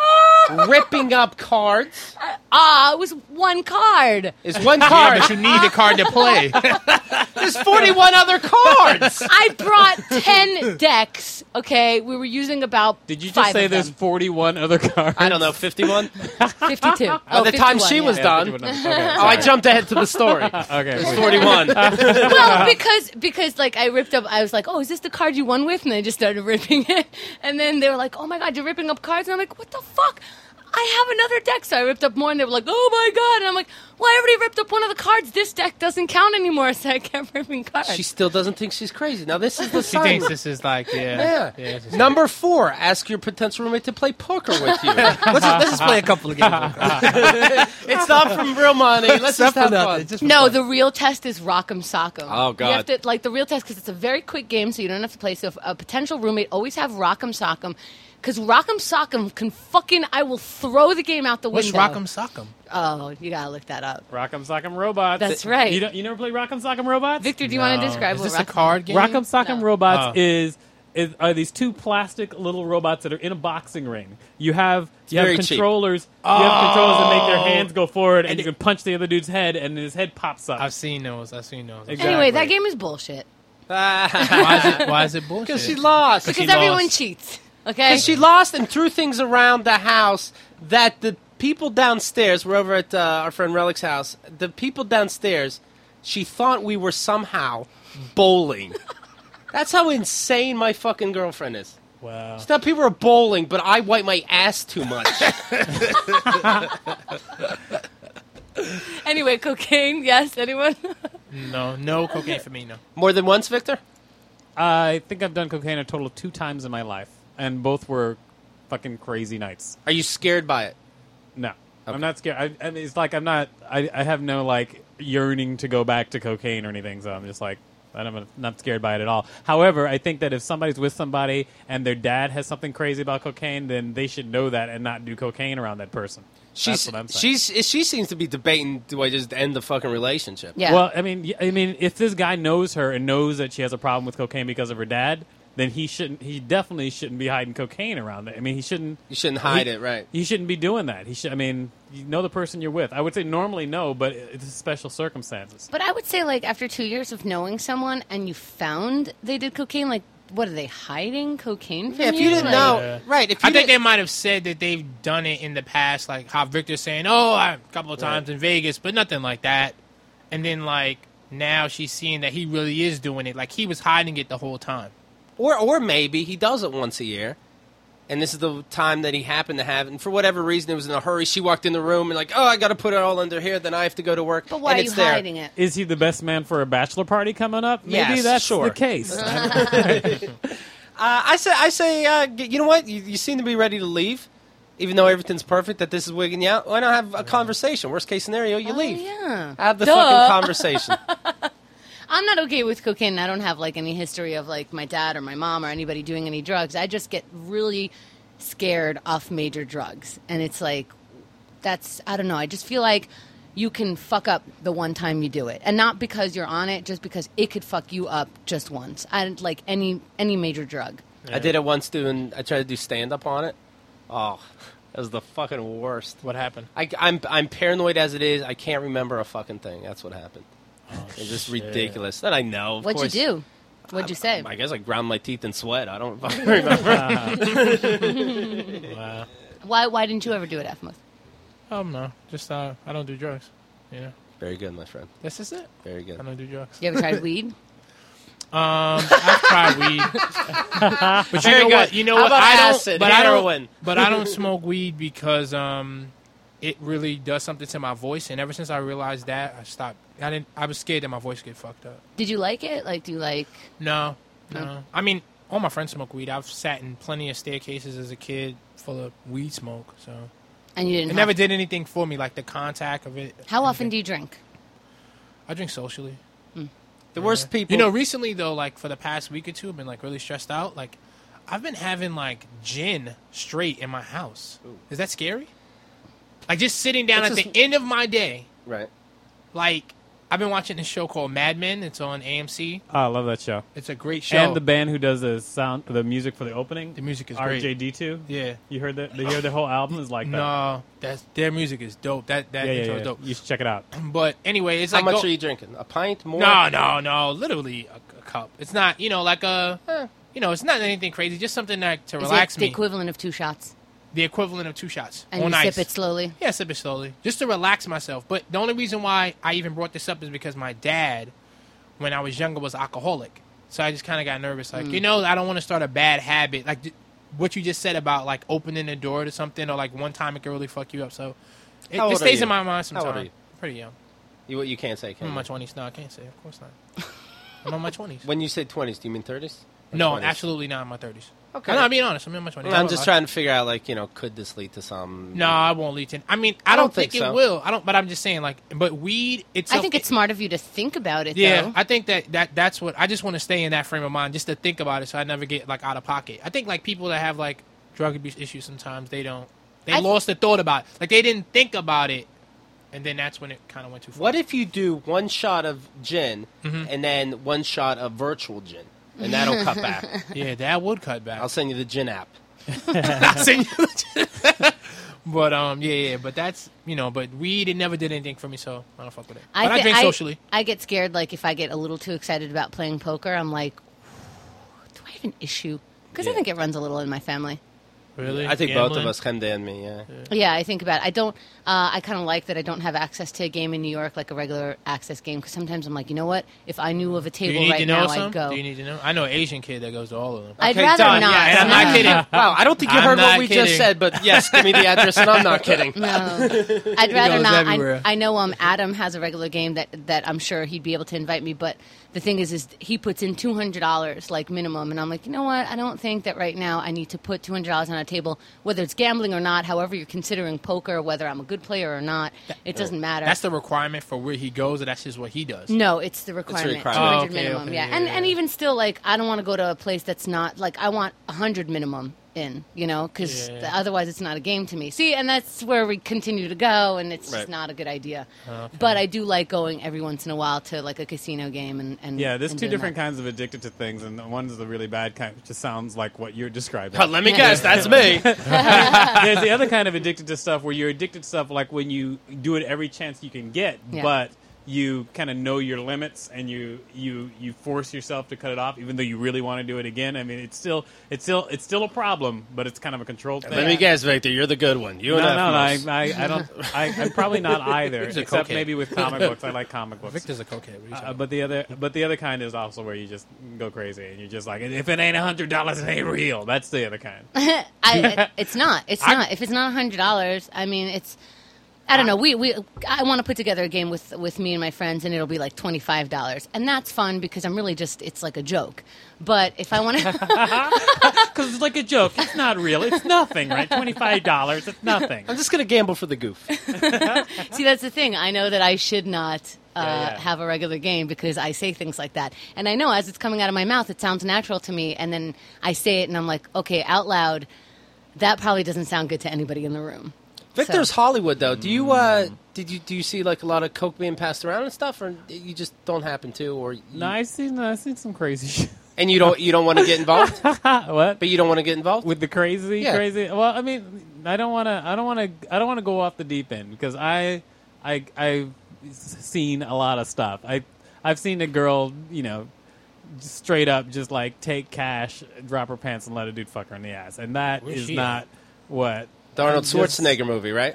ripping up cards. Ah, it was one card. Is one Yeah, card. but you need the card to play. There's forty-one other cards. I brought ten decks. Okay, we were using about. Did you just five say of there's them. forty-one other cards? I don't know, fifty-one? fifty-two? By Oh, the time she fifty-one, was yeah. done. fifty-one others. Okay, Oh, I sorry. jumped ahead to the story. Okay. It's forty-one. Well, because because like I ripped up, I was like, oh, is this the card you won with? And I just started ripping it, and then they were like, oh my god, you're ripping up cards, and I'm like, what the fuck? I have another deck, so I ripped up more, and they were like, oh my god, and I'm like, well, I already ripped up one of the cards. This deck doesn't count anymore, so I kept ripping cards. She still doesn't think she's crazy. Now, this is the She sign. thinks this is like, yeah. Yeah. yeah this is- Number four, ask your potential roommate to play poker with you. let's, just, let's just play a couple of games. It's not from real money. Let's just have fun. Just for No, fun. the real test is Rock'em Sock'em. Oh, You have God. to, like, the real test, because it's a very quick game, so you don't have to play. So if a potential roommate, always have Rock'em Sock'em, because Rock'em Sock'em can fucking, I will throw the game out the What's window. Rock'em Sock'em? Oh, you gotta look that up. Rock'em Sock'em Robots. That's right. You, don't, you never played Rock'em Sock'em Robots? Victor, do you want to No. describe Is what this a Rock'em- card game? Rock'em Sock'em No. Robots Oh. is, is are these two plastic little robots that are in a boxing ring. You have you very have cheap. controllers. You have controllers that make their Oh. hands go forward, and, And you it- can punch the other dude's head, and his head pops up. I've seen those. I've seen those. Exactly. Anyway, that game is bullshit. Why is it, why is it bullshit? Because she lost. Because she everyone lost. cheats. Okay? Because she lost and threw things around the house that the people downstairs, we're over at uh, our friend Relic's house, the people downstairs, she thought we were somehow bowling. That's how insane my fucking girlfriend is. Wow. She thought people were bowling, but I wipe my ass too much. Anyway, cocaine, yes, anyone? No, no cocaine for me, no. More than once, Victor? I think I've done cocaine a total of two times in my life, and both were fucking crazy nights. Are you scared by it? No, I'm not scared. I, I mean, it's like I'm not. I, I have no like yearning to go back to cocaine or anything. So I'm just like I'm not scared by it at all. However, I think that if somebody's with somebody and their dad has something crazy about cocaine, then they should know that and not do cocaine around that person. She's, That's what I'm saying. she's, she seems to be debating, do I just end the fucking relationship? Yeah. Well, I mean, y- I mean, if this guy knows her and knows that she has a problem with cocaine because of her dad, then he shouldn't. He definitely shouldn't be hiding cocaine around it. I mean, he shouldn't. You shouldn't hide he, it, right? He shouldn't be doing that. He should. I mean, you know the person you're with. I would say normally no, but it's special circumstances. But I would say, like, after two years of knowing someone and you found they did cocaine, like, what are they hiding cocaine from Yeah, if you? you didn't Like- know, Yeah. right? If you I think they didn't- might have said that they've done it in the past, like how Victor's saying, "Oh, I, a couple of times in Vegas," but nothing like that. And then, like now, she's seeing that he really is doing it. Like he was hiding it the whole time. Or, or maybe he does it once a year, and this is the time that he happened to have it. And for whatever reason, it was in a hurry. She walked in the room and like, oh, I got to put it all under here. Then I have to go to work. But why and are you it's there. hiding it? Is he the best man for a bachelor party coming up? Maybe Yes, that's sure. the case. Uh, I say, I say, uh, g- you know what? You, you seem to be ready to leave, even though everything's perfect. That this is wigging you out. Why not have a conversation? Worst case scenario, you Oh, leave. yeah. Have the Duh. fucking conversation. I'm not okay with cocaine. I don't have like any history of like my dad or my mom or anybody doing any drugs. I just get really scared off major drugs. And it's like, that's, I don't know. I just feel like you can fuck up the one time you do it. And not because you're on it, just because it could fuck you up just once. I don't like any, any major drug. I did it once doing, I tried to do stand up on it. Oh, that was the fucking worst. What happened? I, I'm, I'm paranoid as it is. I can't remember a fucking thing. That's what happened. It's just ridiculous. That I know. Of What'd course. you do? What'd you say? I guess I ground my teeth in sweat. I don't fucking remember. Wow. Why, why didn't you ever do it, F M O S? Um, no, just uh, I don't do drugs. Yeah, Very good, my friend. this is it. Very I good. don't do drugs. You ever tried weed? Um, I've tried weed, but you Very know good. what? You know How what? about I don't. acid, but I heroin? don't. But I don't smoke weed because um, it really does something to my voice. And ever since I realized that, I stopped. I didn't. I was scared that my voice get fucked up. Did you like it? Like, do you like... No, no. No. I mean, all my friends smoke weed. I've sat in plenty of staircases as a kid full of weed smoke. So And you it didn't have never did anything for me, like the contact of it. How often do you drink? I drink socially? The worst people. You know, recently though, like for the past week or two, I've been like really stressed out. Like, I've been having like gin straight in my house. Is that scary? Like just sitting down It's at just- the end of my day, right. like I've been watching this show called Mad Men. It's on A M C. Oh, I love that show. It's a great show. And the band who does the sound, the music for the opening, The music is R J great. D two. Yeah. You heard that? You heard the whole album is like that. No, that's their music is dope. That that yeah, yeah, intro yeah. is dope. You should check it out. But anyway, it's How like much go- are you drinking? A pint more? No, no, no. Literally a, a cup. It's not, you know, like a, eh, you know, it's not anything crazy. Just something that to Is relax it the me. equivalent of two shots? the equivalent of two shots And on you ice. sip it slowly? Yeah, sip it slowly, just to relax myself. But the only reason why I even brought this up is because my dad, when I was younger, was alcoholic. So I just kind of got nervous. Like, Mm. you know, I don't want to start a bad habit. Like th- what you just said about like opening the door to something, or like one time it can really fuck you up. So it, How it old are stays you? in my mind How sometimes. old are you? Pretty young. You, you can't say, I'm can in you? my twenties. No, I can't say. Of course not. I'm in my twenties. When you say twenties, do you mean thirties? No, twenties? absolutely not in my thirties. Okay. I'm not being honest. I'm in my twenties. I'm just trying to figure out, like, you know, could this lead to some... No, I won't lead to. I mean, I, I don't, don't think, think it so. will. I don't. But I'm just saying, like, but weed. It's. I think it's smart of you to think about it, Yeah, though. I think that, that that's what I just want to stay in that frame of mind, just to think about it, so I never get like out of pocket. I think like people that have like drug abuse issues, sometimes they don't. They I- lost the thought about it. Like they didn't think about it, and then that's when it kind of went too far. What if you do one shot of gin Mhm. and then one shot of virtual gin? And that'll cut back. Yeah, that would cut back. I'll send you the gin app. I'll send you the- But um, yeah, yeah, but that's you know, but weed it never did anything for me, so I don't fuck with it. But I, thi- drink socially. I get scared, like, if I get a little too excited about playing poker, I'm like, do I have an issue? Because I Yeah. think it runs a little in my family. Really, I think both of Gambling? us, Kende and me, yeah. Yeah, I think about it. I don't. Uh, I kind of like that I don't have access to a game in New York, like a regular access game. Because sometimes I'm like, you know what? If I knew of a Do you table need right to know now, some? I'd go. Do you need to know? I know an Asian kid that goes to all of them. I'd Okay, rather done. not. Yeah, and I'm not kidding. Wow, I don't think you I'm heard not what we kidding. just said, but yes, give me the address, and I'm not kidding. No, I'd rather goes not. I, everywhere. I know um, Adam has a regular game that, that I'm sure he'd be able to invite me, but the thing is, is he puts in two hundred dollars like minimum, and I'm like, you know what? I don't think that right now I need to put two hundred dollars on a table, whether it's gambling or not. However, you're considering poker, whether I'm a good player or not, it doesn't matter. That's the requirement for where he goes, or that's just what he does. No, it's the requirement. requirement. two hundred Oh, okay, minimum, okay, yeah. yeah, And yeah, and yeah. even still, like, I don't want to go to a place that's not like I want one hundred minimum in, you know, because Yeah. otherwise it's not a game to me. See, and that's where we continue to go, and it's Right. just not a good idea. Okay. But I do like going every once in a while to like a casino game and, and Yeah, there's and two doing different that. kinds of addicted to things, and one's the really bad kind, which just sounds like what you're describing. But let me guess, that's me. There's the other kind of addicted to stuff where you're addicted to stuff like when you do it every chance you can get, Yeah. but you kind of know your limits and you, you you force yourself to cut it off, even though you really want to do it again. I mean, it's still it's still it's still a problem, but it's kind of a controlled thing. Let me guess, Victor, you're the good one. You No, and no, no, I, F-Most. I, I don't. I, I'm probably not either, He's a except cokehead. maybe with comic books. I like comic books. Victor's a cokehead. What are you talking Uh, but the other, but the other kind is also where you just go crazy and you're just like, if it ain't a hundred dollars, it ain't real. That's the other kind. I, it, it's not. It's I- not. If it's not a hundred dollars, I mean, it's. I don't know. We we I want to put together a game with with me and my friends, and it'll be like twenty five dollars, and that's fun because I'm really just it's like a joke. But if I want to, Because it's like a joke. It's not real. It's nothing, right? Twenty-five dollars. It's nothing. I'm just going to gamble for the goof. see, that's the thing. I know that I should not uh, Yeah, yeah. have a regular game because I say things like that, and I know as it's coming out of my mouth, it sounds natural to me, and then I say it, and I'm like, okay, out loud, that probably doesn't sound good to anybody in the room. Victor's So- Hollywood, though. Do you uh, did you do you see like a lot of coke being passed around and stuff, or you just don't happen to, or you, No, I've seen, I've seen some crazy shit. and you don't you don't want to get involved, What? but you don't want to get involved With the crazy, Yeah. crazy. Well, I mean, I don't want to. I don't want to. I don't want to go off the deep end because I, I, I've seen a lot of stuff. I, I've seen a girl, you know, just straight up, just like take cash, drop her pants, and let a dude fuck her in the ass, and that Where's is she not what. the Arnold I'm just- Schwarzenegger movie, right?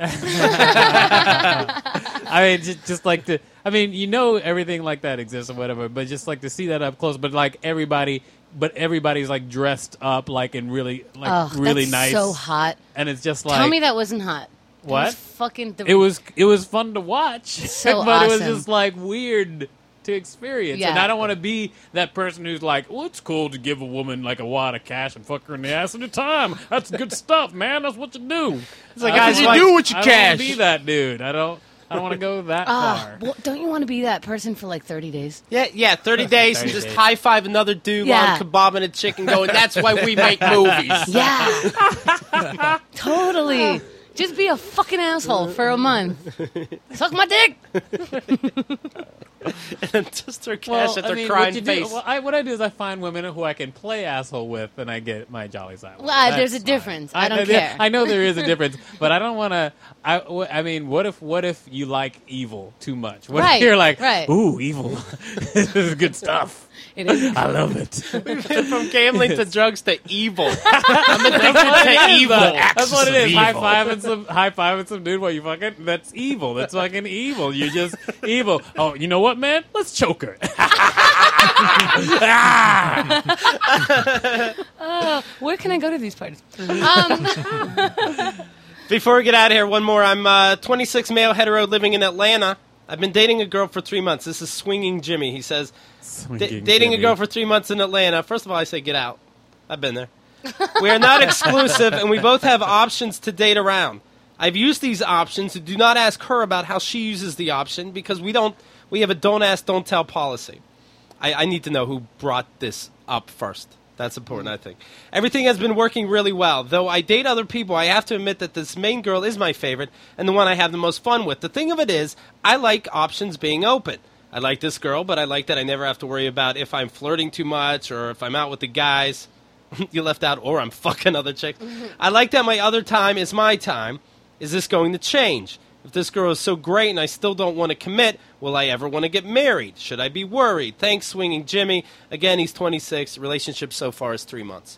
I mean, just, just like to. I mean, you know, everything like that exists or whatever, but just like to see that up close. But like everybody, but everybody's like dressed up like in really, like Oh, really that's nice, so hot. and it's just like Tell me that wasn't hot. That What? was fucking. The, it was. It was fun to watch, So but it was awesome. just like weird to experience. And Yeah. I don't want to be that person who's like, "Well, it's cool to give a woman like a wad of cash and fuck her in the ass at a time. That's good stuff, man. That's what you do." It's like, I guys, don't you like- do with your I don't wanna cash. be that dude. I don't. I don't want to go that Ah, far. well, don't you want to be that person for like thirty days? yeah, yeah. Thirty days and thirty just days. high five another dude Yeah. on kebab and a chicken, going, "That's why we make movies." Yeah. Totally. Just be a fucking asshole for a month. Suck my dick. then just throw cash Well, at I their mean, crying what you face. do, well, I, what I do is I find women who I can play asshole with, and I get my jollies out. Well, uh, there's That's a difference. fine. I don't there- care. I know there is a difference, but I don't want to. I, w- I mean, what if what if you like evil too much? What Right, if you're like, right. ooh, evil, this is good stuff. It is. I love it. From gambling to drugs to evil. I'm addicted to evil. That's what it is. High evil. fiving some, high fiving some dude while you fucking. That's evil. That's fucking evil. You're just evil. Oh, you know what, man? Let's choke her. Uh, where can I go to these parties? Um, Before we get out of here, one more. I'm uh, twenty-six, male, hetero, living in Atlanta. I've been dating a girl for three months. This is Swinging Jimmy. He says, Swinging dating Jimmy. a girl for three months in Atlanta. First of all, I say get out. I've been there. We are not exclusive, and we both have options to date around. I've used these options. Do not ask her about how she uses the option because we don't. We have a don't ask, don't tell policy. I, I need to know who brought this up first. That's important, I think. Everything has been working really well. Though I date other people, I have to admit that this main girl is my favorite and the one I have the most fun with. The thing of it is, I like options being open. I like this girl, but I like that I never have to worry about if I'm flirting too much or if I'm out with the guys. You left out, or I'm fucking other chicks. I like that my other time is my time. Is this going to change? If this girl is so great and I still don't want to commit, will I ever want to get married? Should I be worried? Thanks, Swinging Jimmy. Again, he's twenty-six. Relationship so far is three months.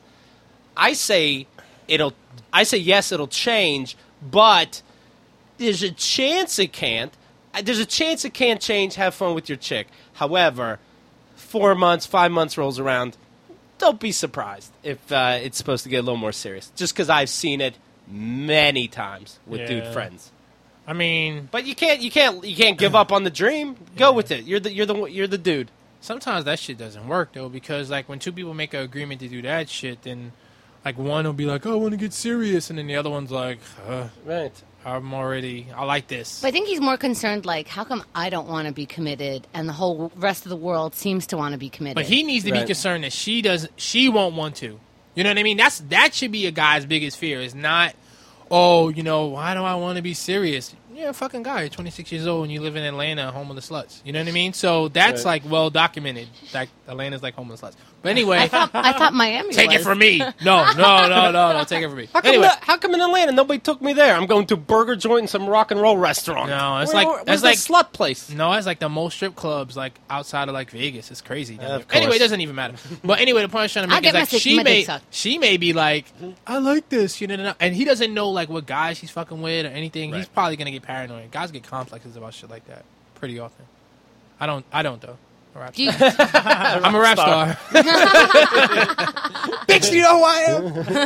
I say it'll. I say yes, it'll change, but there's a chance it can't. Uh, There's a chance it can't change. Have fun with your chick. However, four months, five months rolls around. Don't be surprised if uh, it's supposed to get a little more serious. Just because I've seen it many times with dude Yeah. friends. I mean, But you can't, you can't, you can't give up on the dream. Go with it. You're the, you're the, you're the dude. sometimes that shit doesn't work though, because like when two people make an agreement to do that shit, then like one will be like, "Oh, I want to get serious," and then the other one's like, uh, Right. "I'm already, I like this." but I think he's more concerned, like, how come I don't want to be committed and the whole rest of the world seems to want to be committed? But he needs to Right. be concerned that she doesn't, she won't want to. You know what I mean? That's that should be a guy's biggest fear. Is not, oh, you know, why do I want to be serious? You're a fucking guy. You're twenty-six years old and you live in Atlanta, home of the sluts. You know what I mean? So that's Right. like well documented. Like Atlanta's like home of the sluts. But anyway, I thought, I thought Miami take was. it from me. No, no, no, no, no. Take it from me. How come, Anyway, the- how come in Atlanta nobody took me there? I'm going to a burger joint and some rock and roll restaurant. No, it's Where- like- where- it's where's like- the slut place. no, it's like the most strip clubs like outside of like Vegas. It's crazy. down Yeah, there. of course. Anyway, it doesn't even matter. But anyway, the point I'm trying to I'll make is get my like dick- she my dick may sucked. she may be like, I like this, you know, and he doesn't know like what guys she's fucking with or anything. He's Right. probably gonna get paranoid. Guys get complexes about shit like that pretty often. I don't. I don't though. I'm a rap Do you, star. I'm a rap star. Bitch, you know who I am.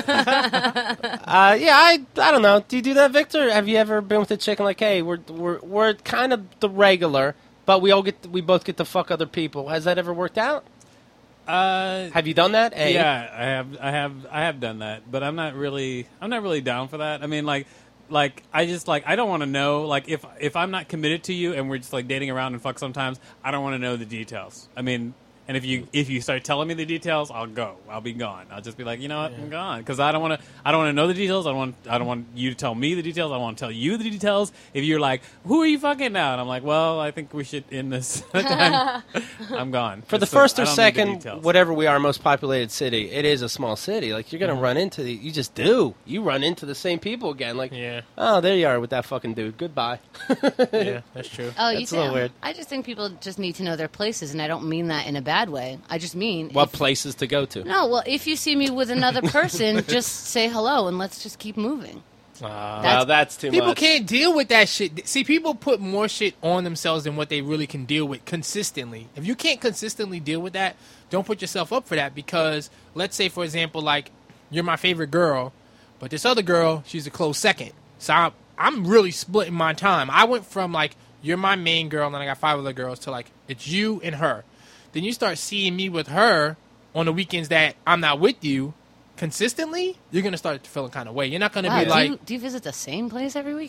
Uh, yeah, I, I don't know. Do you do that, Victor? Have you ever been with a chick and like, hey, we're, we're, we're kind of the regular, but we all get, we both get to fuck other people. Has that ever worked out? Uh, Have you done that? A? Yeah, I have, I have, I have done that, but I'm not really, I'm not really down for that. I mean, like, like I just like I don't want to know, like if if I'm not committed to you and we're just like dating around and fuck sometimes, I don't want to know the details. I mean, and if you if you start telling me the details, I'll go. I'll be gone. I'll just be like, you know what, I'm gone because I don't want to. I don't want to know the details. I don't want. I don't want you to tell me the details. I want to tell you the details. If you're like, who are you fucking now? And I'm like, well, I think we should end this. I'm, I'm gone For the Just so- first I or don't need the second, details. whatever we are, most populated city, it is a small city. Like, you're going to run into the, you just do. You run into the same people again. Like, Yeah, oh, there you are with that fucking dude. Goodbye. yeah, that's true. oh, you That's a little say- weird. I just think people just need to know their places, and I don't mean that in a bad way. I just mean What if- places to go to? No, well, if you see me with another person, just say hello and let's just keep moving. Uh, Well, that's too People much. can't deal with that shit. See, people put more shit on themselves than what they really can deal with consistently. If you can't consistently deal with that, don't put yourself up for that because let's say, for example, like you're my favorite girl, but this other girl, she's a close second. So I'm, I'm really splitting my time. I went from like, you're my main girl and then I got five other girls to like, it's you and her. Then you start seeing me with her on the weekends that I'm not with you consistently, you're going to start feeling kind of way. You're not going to Wow, be do, like, you, do you visit the same place every weekend?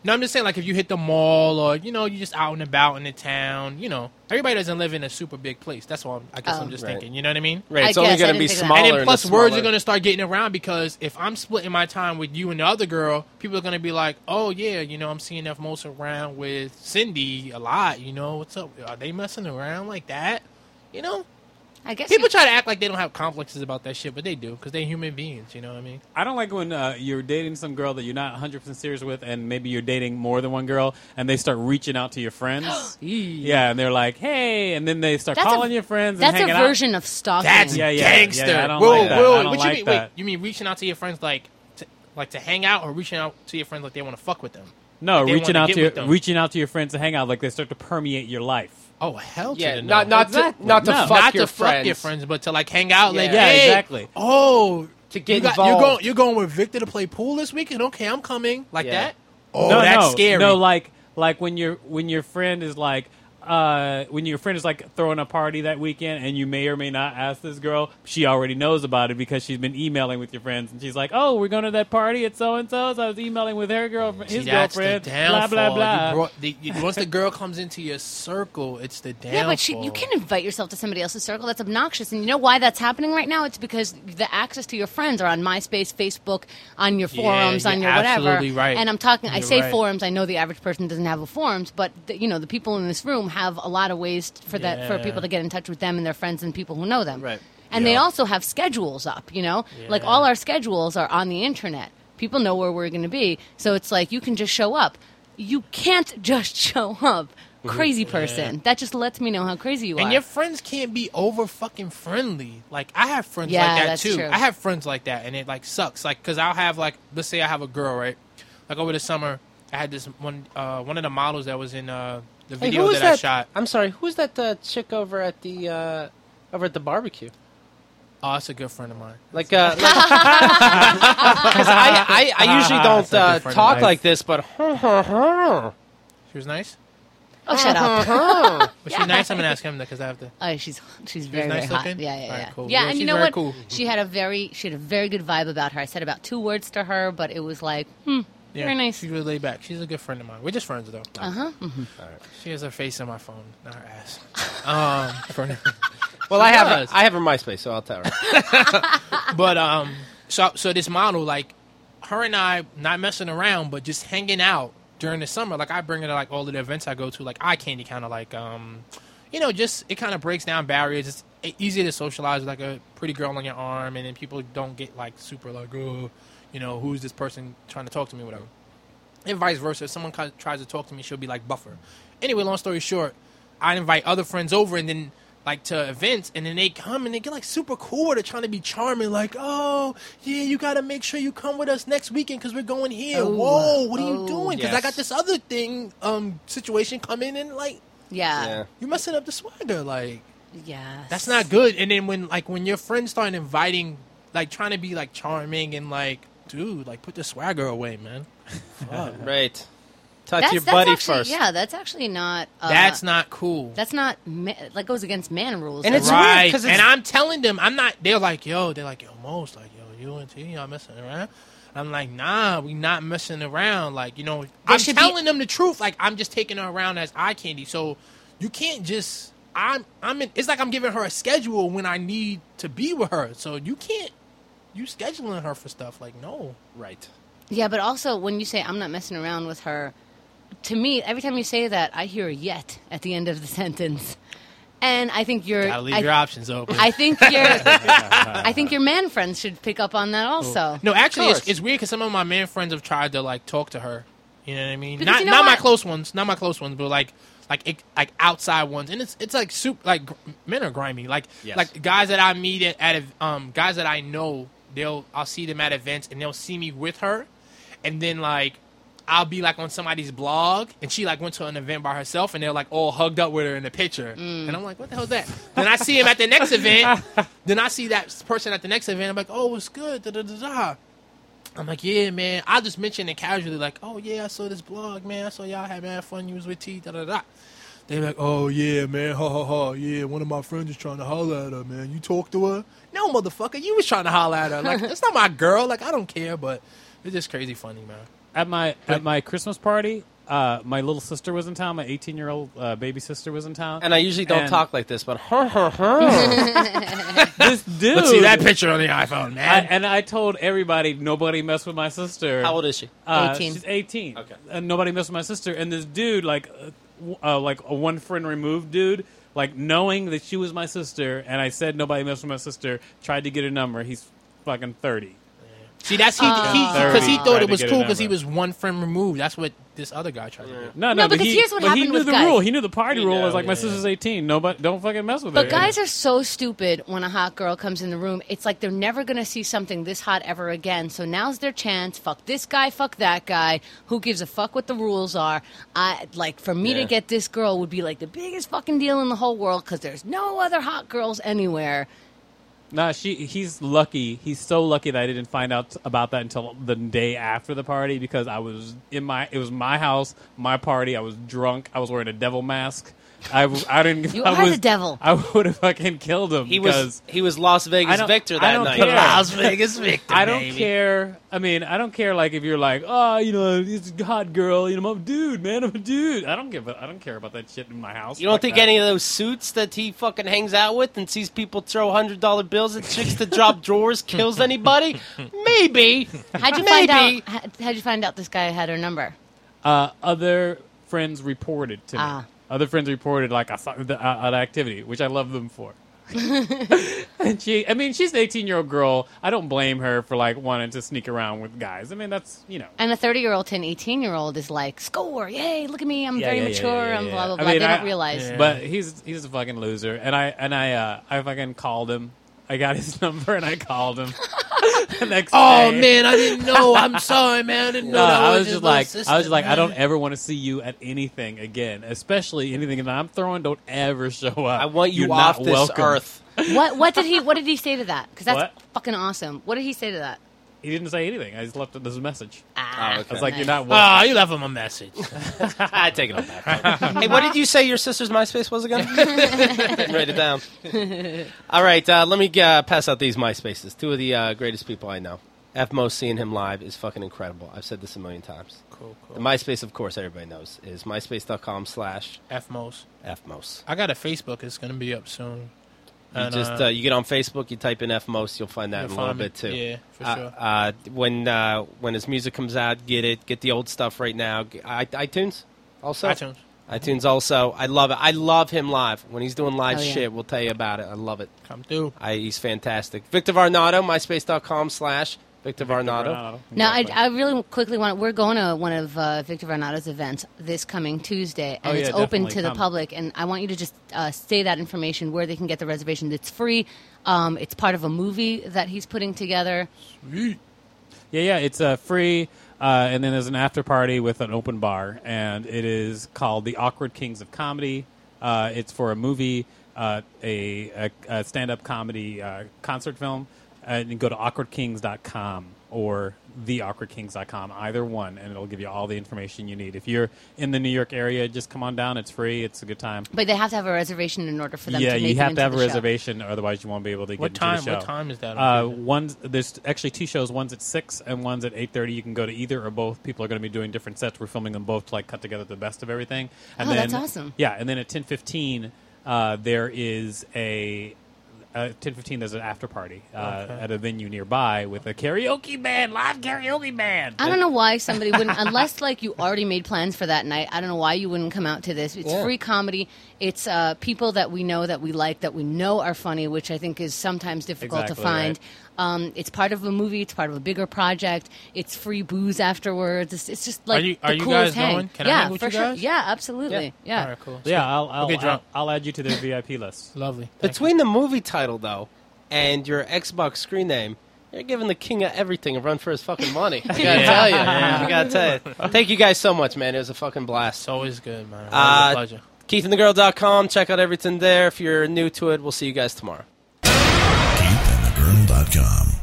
No, I'm just saying, like, if you hit the mall or, you know, you just out and about in the town, you know, everybody doesn't live in a super big place. That's all I'm, I guess Oh. I'm just Right. thinking. You know what I mean? Right, I it's only guess, I going to be didn't think of that. smaller. And in then the plus, words smaller- are going to start getting around because if I'm splitting my time with you and the other girl, people are going to be like, oh, yeah, you know, I'm seeing F. Most around with Cindy a lot. You know, what's up? Are they messing around like that? You know? I guess People you, try to act like they don't have complexes about that shit, but they do because they're human beings. You know what I mean? I don't like when uh, you're dating some girl that you're not one hundred percent serious with, and maybe you're dating more than one girl, and they start reaching out to your friends. yeah, and they're like, "Hey," and then they start That's a- calling your friends. that's and a hanging version of stalking. That's Yeah, yeah, gangster. yeah, I don't whoa, like that. whoa, I don't what like you mean? that. Wait, you mean reaching out to your friends like, to, like to hang out, or reaching out to your friends like they want to fuck with them? No, Like they reaching wanna out get to your, with them. reaching out to your friends to hang out, like they start to permeate your life. Oh hell, to Yeah, the not no. not Exactly. to not to No. fuck not your to friends. fuck your friends, but to like hang out. Like, Yeah. Yeah, hey, exactly. Oh, To get you got, involved. You're going, you're going with Victor to play pool this weekend. Okay, I'm coming. Like Yeah. that. Oh, no, that's no, scary. No, like like when your when your friend is like. Uh, when your friend is like throwing a party that weekend and you may or may not ask this girl, she already knows about it because she's been emailing with your friends and she's like, "Oh, we're going to that party at so and so's. I was emailing with her girlfriend, See, his that's girlfriend, the blah downfall. blah blah." You brought the, you, once the girl comes into your circle, it's the downfall. Yeah, but she, you can't invite yourself to somebody else's circle. That's obnoxious. And you know why that's happening right now? It's because the access to your friends are on MySpace, Facebook, on your Yeah, forums, on you're your whatever. absolutely right. And I'm talking. I You're say right. forums. I know the average person doesn't have a forums, but the, you know the people in this room have a lot of ways for that for Yeah. people to get in touch with them and their friends and people who know them. Right. And they Yeah. also have schedules up. You know, like Yeah. all our schedules are on the internet. People know where we're going to be, so it's like you can just show up. You can't just show up. Crazy person. That just lets me know how crazy you And are. your friends can't be over fucking friendly. Like I have friends Yeah, like that that's too. true. I have friends like that, and it like sucks. Like because I'll have like let's say I have a girl right. Like over the summer, I had this one uh, one of the models that was in uh, the Hey, video who was that, I that? shot. I'm sorry. Who's that uh, chick over at the uh, over at the barbecue? Oh, it's a good friend of mine. Like, uh, because I, I, I usually don't That's a uh, different talk life. like this, but She was nice. oh, shut up. Was she nice? I'm gonna ask him because I have to. Oh, she's she's very nice very hot. looking? Yeah, yeah, All right, yeah. cool. Yeah, Yeah, and she's you know very what? cool. She had a very she had a very good vibe about her. I said about two words to her, but it was like, hmm, Yeah, very nice. She's really laid back. She's a good friend of mine. We're just friends though. Uh huh. She has her face on my phone, not her ass. Um, for now. well, I have does. her, I have her MySpace, so I'll tell her. But um, so so this model, like, her and I not messing around, but just hanging out during the summer. Like I bring her to like all of the events I go to, like eye candy, kind of like um, you know, just it kind of breaks down barriers. It's e- easy to socialize with like a pretty girl on your arm, and then people don't get like super like, oh, you know, who's this person trying to talk to me, whatever. And vice versa. If someone kind of tries to talk to me, she'll be like buffer. Anyway, long story short, I invite other friends over, and then like to events, and then they come and they get like super cool. They're trying to be charming, like, oh yeah, you got to make sure you come with us next weekend because we're going here. Oh. Whoa, what are Oh. you doing? Because I Yes. got this other thing, um, situation coming in. Like, Yeah. Yeah. you messing up the swagger. Like, Yes. that's not good. And then when like when your friends start inviting, like trying to be like charming and like, dude, like put the swagger away, man. Fuck. Right. Talk That's, to your that's buddy actually, first. Yeah, that's actually not. Uh, That's not cool. That's not. Ma- that goes against man rules. And it's That's- weird, right. 'cause it's- And I'm telling them, I'm not. They're like, yo, they're like, yo, most like, yo, you and T, y'all messing around. I'm like, nah, we not messing around. Like, you know, I'm should be- telling them the truth. Like, I'm just taking her around as eye candy. So you can't just. I'm. I'm. In, it's like I'm giving her a schedule when I need to be with her. So you can't. You scheduling her for stuff like no. Right. Yeah, but also when you say I'm not messing around with her, to me, every time you say that, I hear a yet at the end of the sentence, and I think you're. Gotta leave I, your options open. I think your. I think your man friends should pick up on that also. No, actually, it's, course. it's weird because some of my man friends have tried to like talk to her. You know what I mean? Because not you know not my what? close ones, not my close ones, but like like it, like outside ones. And it's it's like soup. Like gr- men are grimy. Like Yes. like guys that I meet at, at ev- um guys that I know. They'll I'll see them at events and they'll see me with her, and then like. I'll be like on somebody's blog, and she like went to an event by herself, and they're like all hugged up with her in the picture, Mm. and I'm like, what the hell's that? Then I see him at the next event. Then I see that person at the next event. I'm like, oh, it's good. Da, da, da, da. I'm like, yeah, man. I'll just mention it casually, like, oh yeah, I saw this blog, man. I saw y'all had mad fun. You was with T. Da da da. They're like, oh yeah, man. Ha ha ha. Yeah, one of my friends is trying to holler at her, man. You talk to her? No, motherfucker. You was trying to holler at her. Like, that's not my girl. Like, I don't care, but it's just crazy funny, man. at my at my Christmas party, uh, my little sister was in town. My eighteen year old uh, baby sister was in town. And I usually don't And- talk like this, but her, her, her. This dude. Let's see that picture on the iPhone, I, man. and I told everybody nobody mess with my sister. How old is she? Uh, eighteen. She's eighteen. Okay. And nobody messed with my sister. And this dude, like, uh, w- uh, like a one friend removed dude, like knowing that she was my sister, and I said nobody messed with my sister, tried to get her number. He's fucking thirty. See, that's he Uh, because he, Tried thought to it was get a cool because he number. was one friend removed. That's what this other guy tried to do. No, no, No, but because he, here's what but he happened knew with the guys. rule. He knew the party You rule. know, was like, my yeah. sister's eighteen. Nobody, don't fucking mess with her. But guys are so stupid when a hot girl comes in the room. It's like they're never going to see something this hot ever again. So now's their chance. Fuck this guy, fuck that guy. Who gives a fuck what the rules are? I like for me Yeah. to get this girl would be like the biggest fucking deal in the whole world because there's no other hot girls anywhere. Nah, she. He's lucky. He's so lucky that I didn't find out about that until the day after the party because I was in my. It was my house, my party. I was drunk. I was wearing a devil mask. I, w- I didn't. You I are was, the devil. I would have fucking killed him He because was he was Las I Vegas don't- Victor I that don't night. care. Las Vegas Victor. I don't baby. care. I mean, I don't care. Like if you're like, oh, you know, it's a hot girl. You know, I'm a dude, man. I'm a dude. I don't give. A, I don't care about that shit in my house. You don't Fuck think that. any of those suits that he fucking hangs out with and sees people throw hundred dollar bills at chicks to drop drawers kills anybody? Maybe. How'd you Maybe. find out? how- How'd you find out this guy had her number? Uh, other friends reported to me. Ah. Other friends reported like I saw the, uh, an activity, which I love them for. And she, I mean, she's an eighteen-year-old girl. I don't blame her for like wanting to sneak around with guys. I mean, that's you know. And a thirty-year-old to an eighteen-year-old is like, score, yay, look at me, I'm Yeah, very yeah, yeah, mature, yeah, I'm yeah, blah, blah, yeah. blah. I mean, they I- don't realize. Yeah. But he's he's a fucking loser, and I and I uh, I fucking called him. I got his number and I called him. The next Oh day. man, I didn't know. I'm sorry, man. I didn't know No, that I was was his just little like, sister, I was just like, I man. don't ever want to see you at anything again, especially anything that I'm throwing. Don't ever show up. I want you You're off not this welcome. earth. What what did he what did he say to that? Because that's What? fucking awesome. What did he say to that? He didn't say anything. I just left it as a message. Ah, Oh, okay. I was like, nice. you're not welcome. Ah, you left him a message. I take it all back. Hey, what did you say your sister's MySpace was again? Didn't write it down. All right, uh, let me uh, pass out these MySpaces. Two of the uh, greatest people I know. F Most, seeing him live is fucking incredible. I've said this a million times. Cool, The cool. MySpace, of course, everybody knows, is myspace.com slash Fmos. FMOS. I got a Facebook. It's gonna be up soon. You And, just uh, uh, you get on Facebook, you type in FMOS, you'll find that You'll in a little find me. bit too. Yeah, for Uh, sure. uh, when uh, when his music comes out, get it. Get the old stuff right now. G- I- iTunes also. iTunes. iTunes also. I love it. I love him live. When he's doing live Oh, yeah. shit, we'll tell you about it. I love it. Come through. I, he's fantastic. Victor Varnado, myspace.com slash Victor Varnado. Now, I, I really quickly want. We're going to one of uh, Victor Varnado's events this coming Tuesday, and Oh, it's yeah, open definitely to the come. public. And I want you to just uh, say that information where they can get the reservation. It's free. Um, it's part of a movie that he's putting together. Yeah, yeah, it's uh, free, uh, and then there's an after party with an open bar, and it is called The Awkward Kings of Comedy. Uh, it's for a movie, uh, a, a, a stand-up comedy uh, concert film, and you go to awkward kings dot com or the awkward kings dot com, either one, and it'll give you all the information you need. If you're in the New York area, just come on down. It's free. It's a good time. But they have to have a reservation in order for them Yeah, to make you it have into to have a the show. reservation, or otherwise you won't be able to get What into time? the show. What time is that? Uh, one's there's actually two shows. One's at six and one's at eight thirty. You can go to either or both. People are going to be doing different sets. We're filming them both to like cut together the best of everything. And Oh, then, that's awesome. Yeah, and then at ten fifteen, uh, there is a. Uh, ten fifteen, there's an after party uh, Okay. at a venue nearby with a karaoke band, live karaoke band. I don't know why somebody wouldn't, unless like you already made plans for that night. I don't know why you wouldn't come out to this. It's Yeah. free comedy. It's uh, people that we know, that we like, that we know are funny, which I think is sometimes difficult to Exactly, find. right. Um, it's part of a movie. It's part of a bigger project. It's free booze afterwards. It's, it's just like you- the are you coolest guys hang. going? Can I yeah, hang with for you sure. guys? Yeah, absolutely. Yeah. All right, cool. Yeah, I'll I'll, get drunk. I'll I'll add you to their V I P list. Lovely. Thank Between the movie title, though, and your Xbox screen name, you're giving the king of everything a run for his fucking money. I gotta Yeah. tell you. Yeah. I gotta tell you. Thank you guys so much, man. It was a fucking blast. It's always good, man. Always Uh, a pleasure. keith and the girl dot com. Check out everything there. If you're new to it, we'll see you guys tomorrow. keith and the girl dot com.